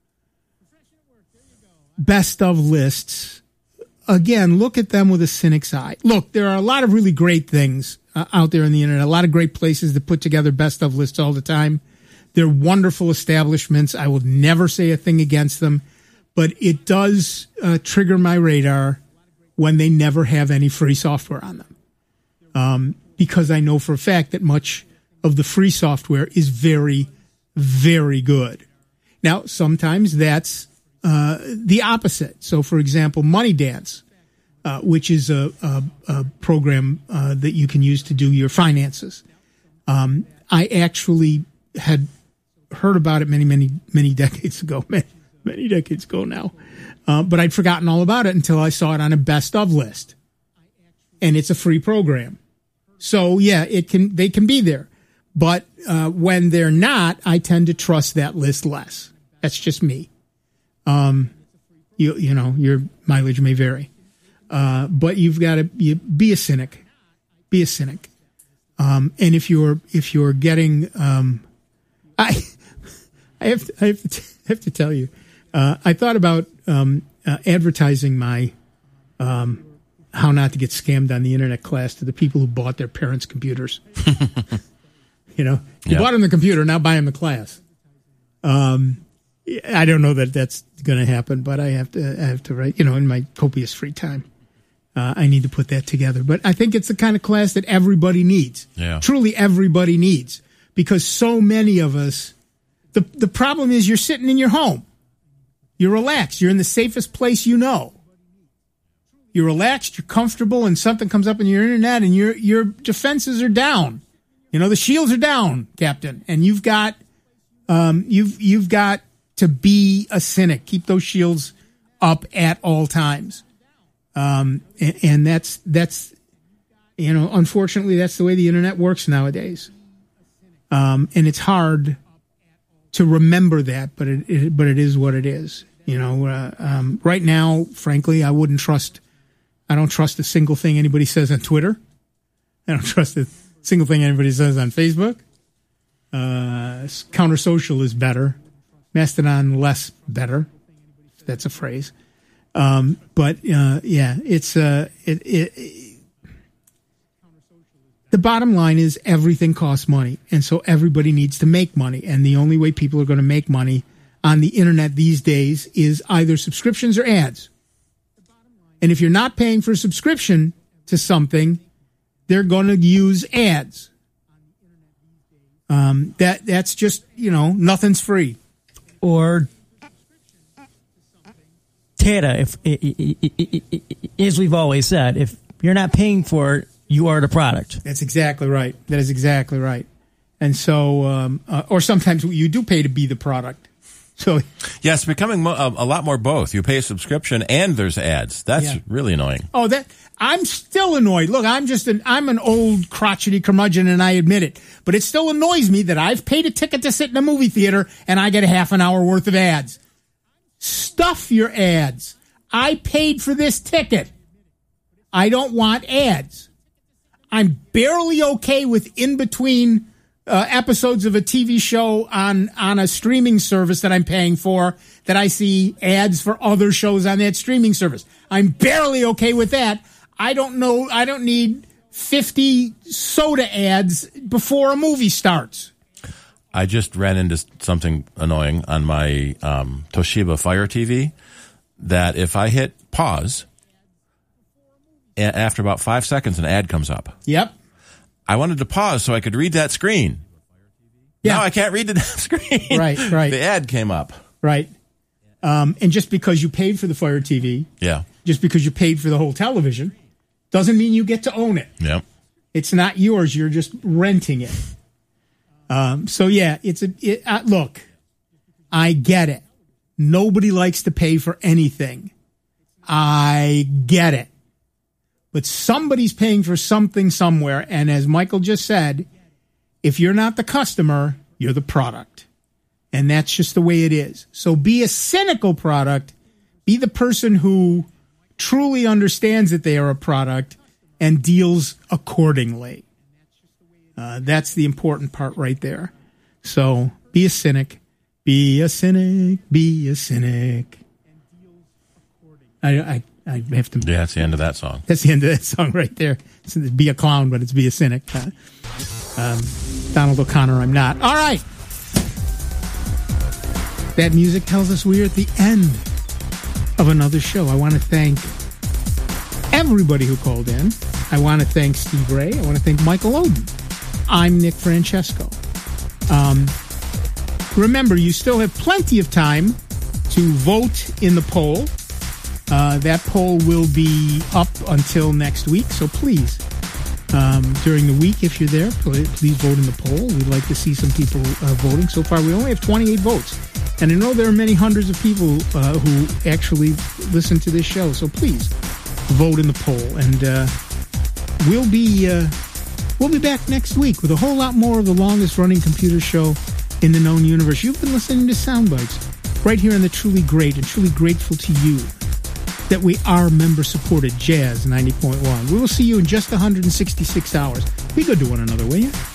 best of lists, again, look at them with a cynic's eye. Look, there are a lot of really great things uh, out there on the internet, a lot of great places that put together best of lists all the time. They're wonderful establishments. I will never say a thing against them, but it does uh, trigger my radar when they never have any free software on them. Um, because I know for a fact that much of the free software is very, very good. Now, sometimes that's uh, the opposite. So, for example, Money Dance, uh, which is a, a, a program uh, that you can use to do your finances. Um, I actually had heard about it many, many, many decades ago, many, many decades ago now. Uh, but I'd forgotten all about it until I saw it on a best of list. And it's a free program. So, yeah, it can, they can be there. But uh, when they're not, I tend to trust that list less. That's just me. Um, you you know, your mileage may vary. Uh, but you've got to you, be a cynic. Be a cynic. Um, and if you're if you're getting, um, I I have to, I have to, t- have to tell you, uh, I thought about um, uh, advertising my um, how not to get scammed on the internet class to the people who bought their parents' computers. You know, you Yeah. bought them the computer, now buy them the class. Um, I don't know that that's going to happen, but I have to, I have to write, you know, in my copious free time, uh, I need to put that together. But I think it's the kind of class that everybody needs. Yeah. Truly everybody needs, because so many of us, the, the problem is you're sitting in your home. You're relaxed. You're in the safest place you know. You're relaxed, you're comfortable, and something comes up on your internet and your, your defenses are down. You know, the shields are down, Captain, and you've got, um, you've, you've got to be a cynic. Keep those shields up at all times. Um, and, and that's, that's, you know, unfortunately, that's the way the internet works nowadays. Um, and it's hard to remember that, but it, it but it is what it is. You know, uh, um, right now, frankly, I wouldn't trust, I don't trust a single thing anybody says on Twitter. I don't trust a single thing anybody says on Facebook. Uh, Counter Social is better. Mastodon less better. That's a phrase. Um, but, uh, yeah, it's, uh, it, it, it, the bottom line is everything costs money. And so everybody needs to make money. And the only way people are going to make money on the internet these days is either subscriptions or ads. And if you're not paying for a subscription to something, they're going to use ads. Um, that that's just, you know, nothing's free. Or Tata, if i- i- i- i- as we've always said, if you're not paying for it, you are the product. That's exactly right. That is exactly right. And so, um, uh, or sometimes you do pay to be the product. So Yeah, it's becoming mo- a, a lot more both. You pay a subscription and there's ads. That's Yeah. really annoying. Oh, that I'm still annoyed. Look, I'm just an I'm an old crotchety curmudgeon, and I admit it. But it still annoys me that I've paid a ticket to sit in a movie theater and I get a half an hour worth of ads. Stuff your ads. I paid for this ticket. I don't want ads. I'm barely okay with in between uh, episodes of a T V show on on a streaming service that I'm paying for, that I see ads for other shows on that streaming service. I'm barely okay with that. I don't know. I don't need fifty soda ads before a movie starts. I just ran into something annoying on my um, Toshiba Fire T V that if I hit pause, a- after about five seconds, an ad comes up. Yep. I wanted to pause so I could read that screen. Yeah. Now I can't read the screen. Right, right. The ad came up. Right. Um, and just because you paid for the Fire T V, Yeah. just because you paid for the whole television, doesn't mean you get to own it. Yep. It's not yours. You're just renting it. Um, so yeah, it's a, it, uh, look, I get it. Nobody likes to pay for anything. I get it. But somebody's paying for something somewhere. And as Michael just said, if you're not the customer, you're the product. And that's just the way it is. So be a cynical product. Be the person who truly understands that they are a product and deals accordingly. Uh, that's the important part right there. So be a cynic. Be a cynic. Be a cynic. I, I, I have to. Yeah, that's the end of that song. That's the end of that song right there. It's be a clown, but it's be a cynic. Uh, um, Donald O'Connor, I'm not. All right. That music tells us we're at the end of another show. I want to thank everybody who called in. I want to thank Steve Ray. I want to thank Michael Oden. I'm Nick Francesco. Um, remember, you still have plenty of time to vote in the poll. Uh, that poll will be up until next week, so please, um, during the week, if you're there, please, please vote in the poll. We'd like to see some people uh, voting. So far, we only have twenty-eight votes. And I know there are many hundreds of people uh, who actually listen to this show, so please vote in the poll. And uh, we'll be uh, we'll be back next week with a whole lot more of the longest running computer show in the known universe. You've been listening to Soundbites right here on the Truly Great, and truly grateful to you that we are member-supported Jazz ninety point one. We will see you in just one hundred sixty-six hours. Be good to one another, will you?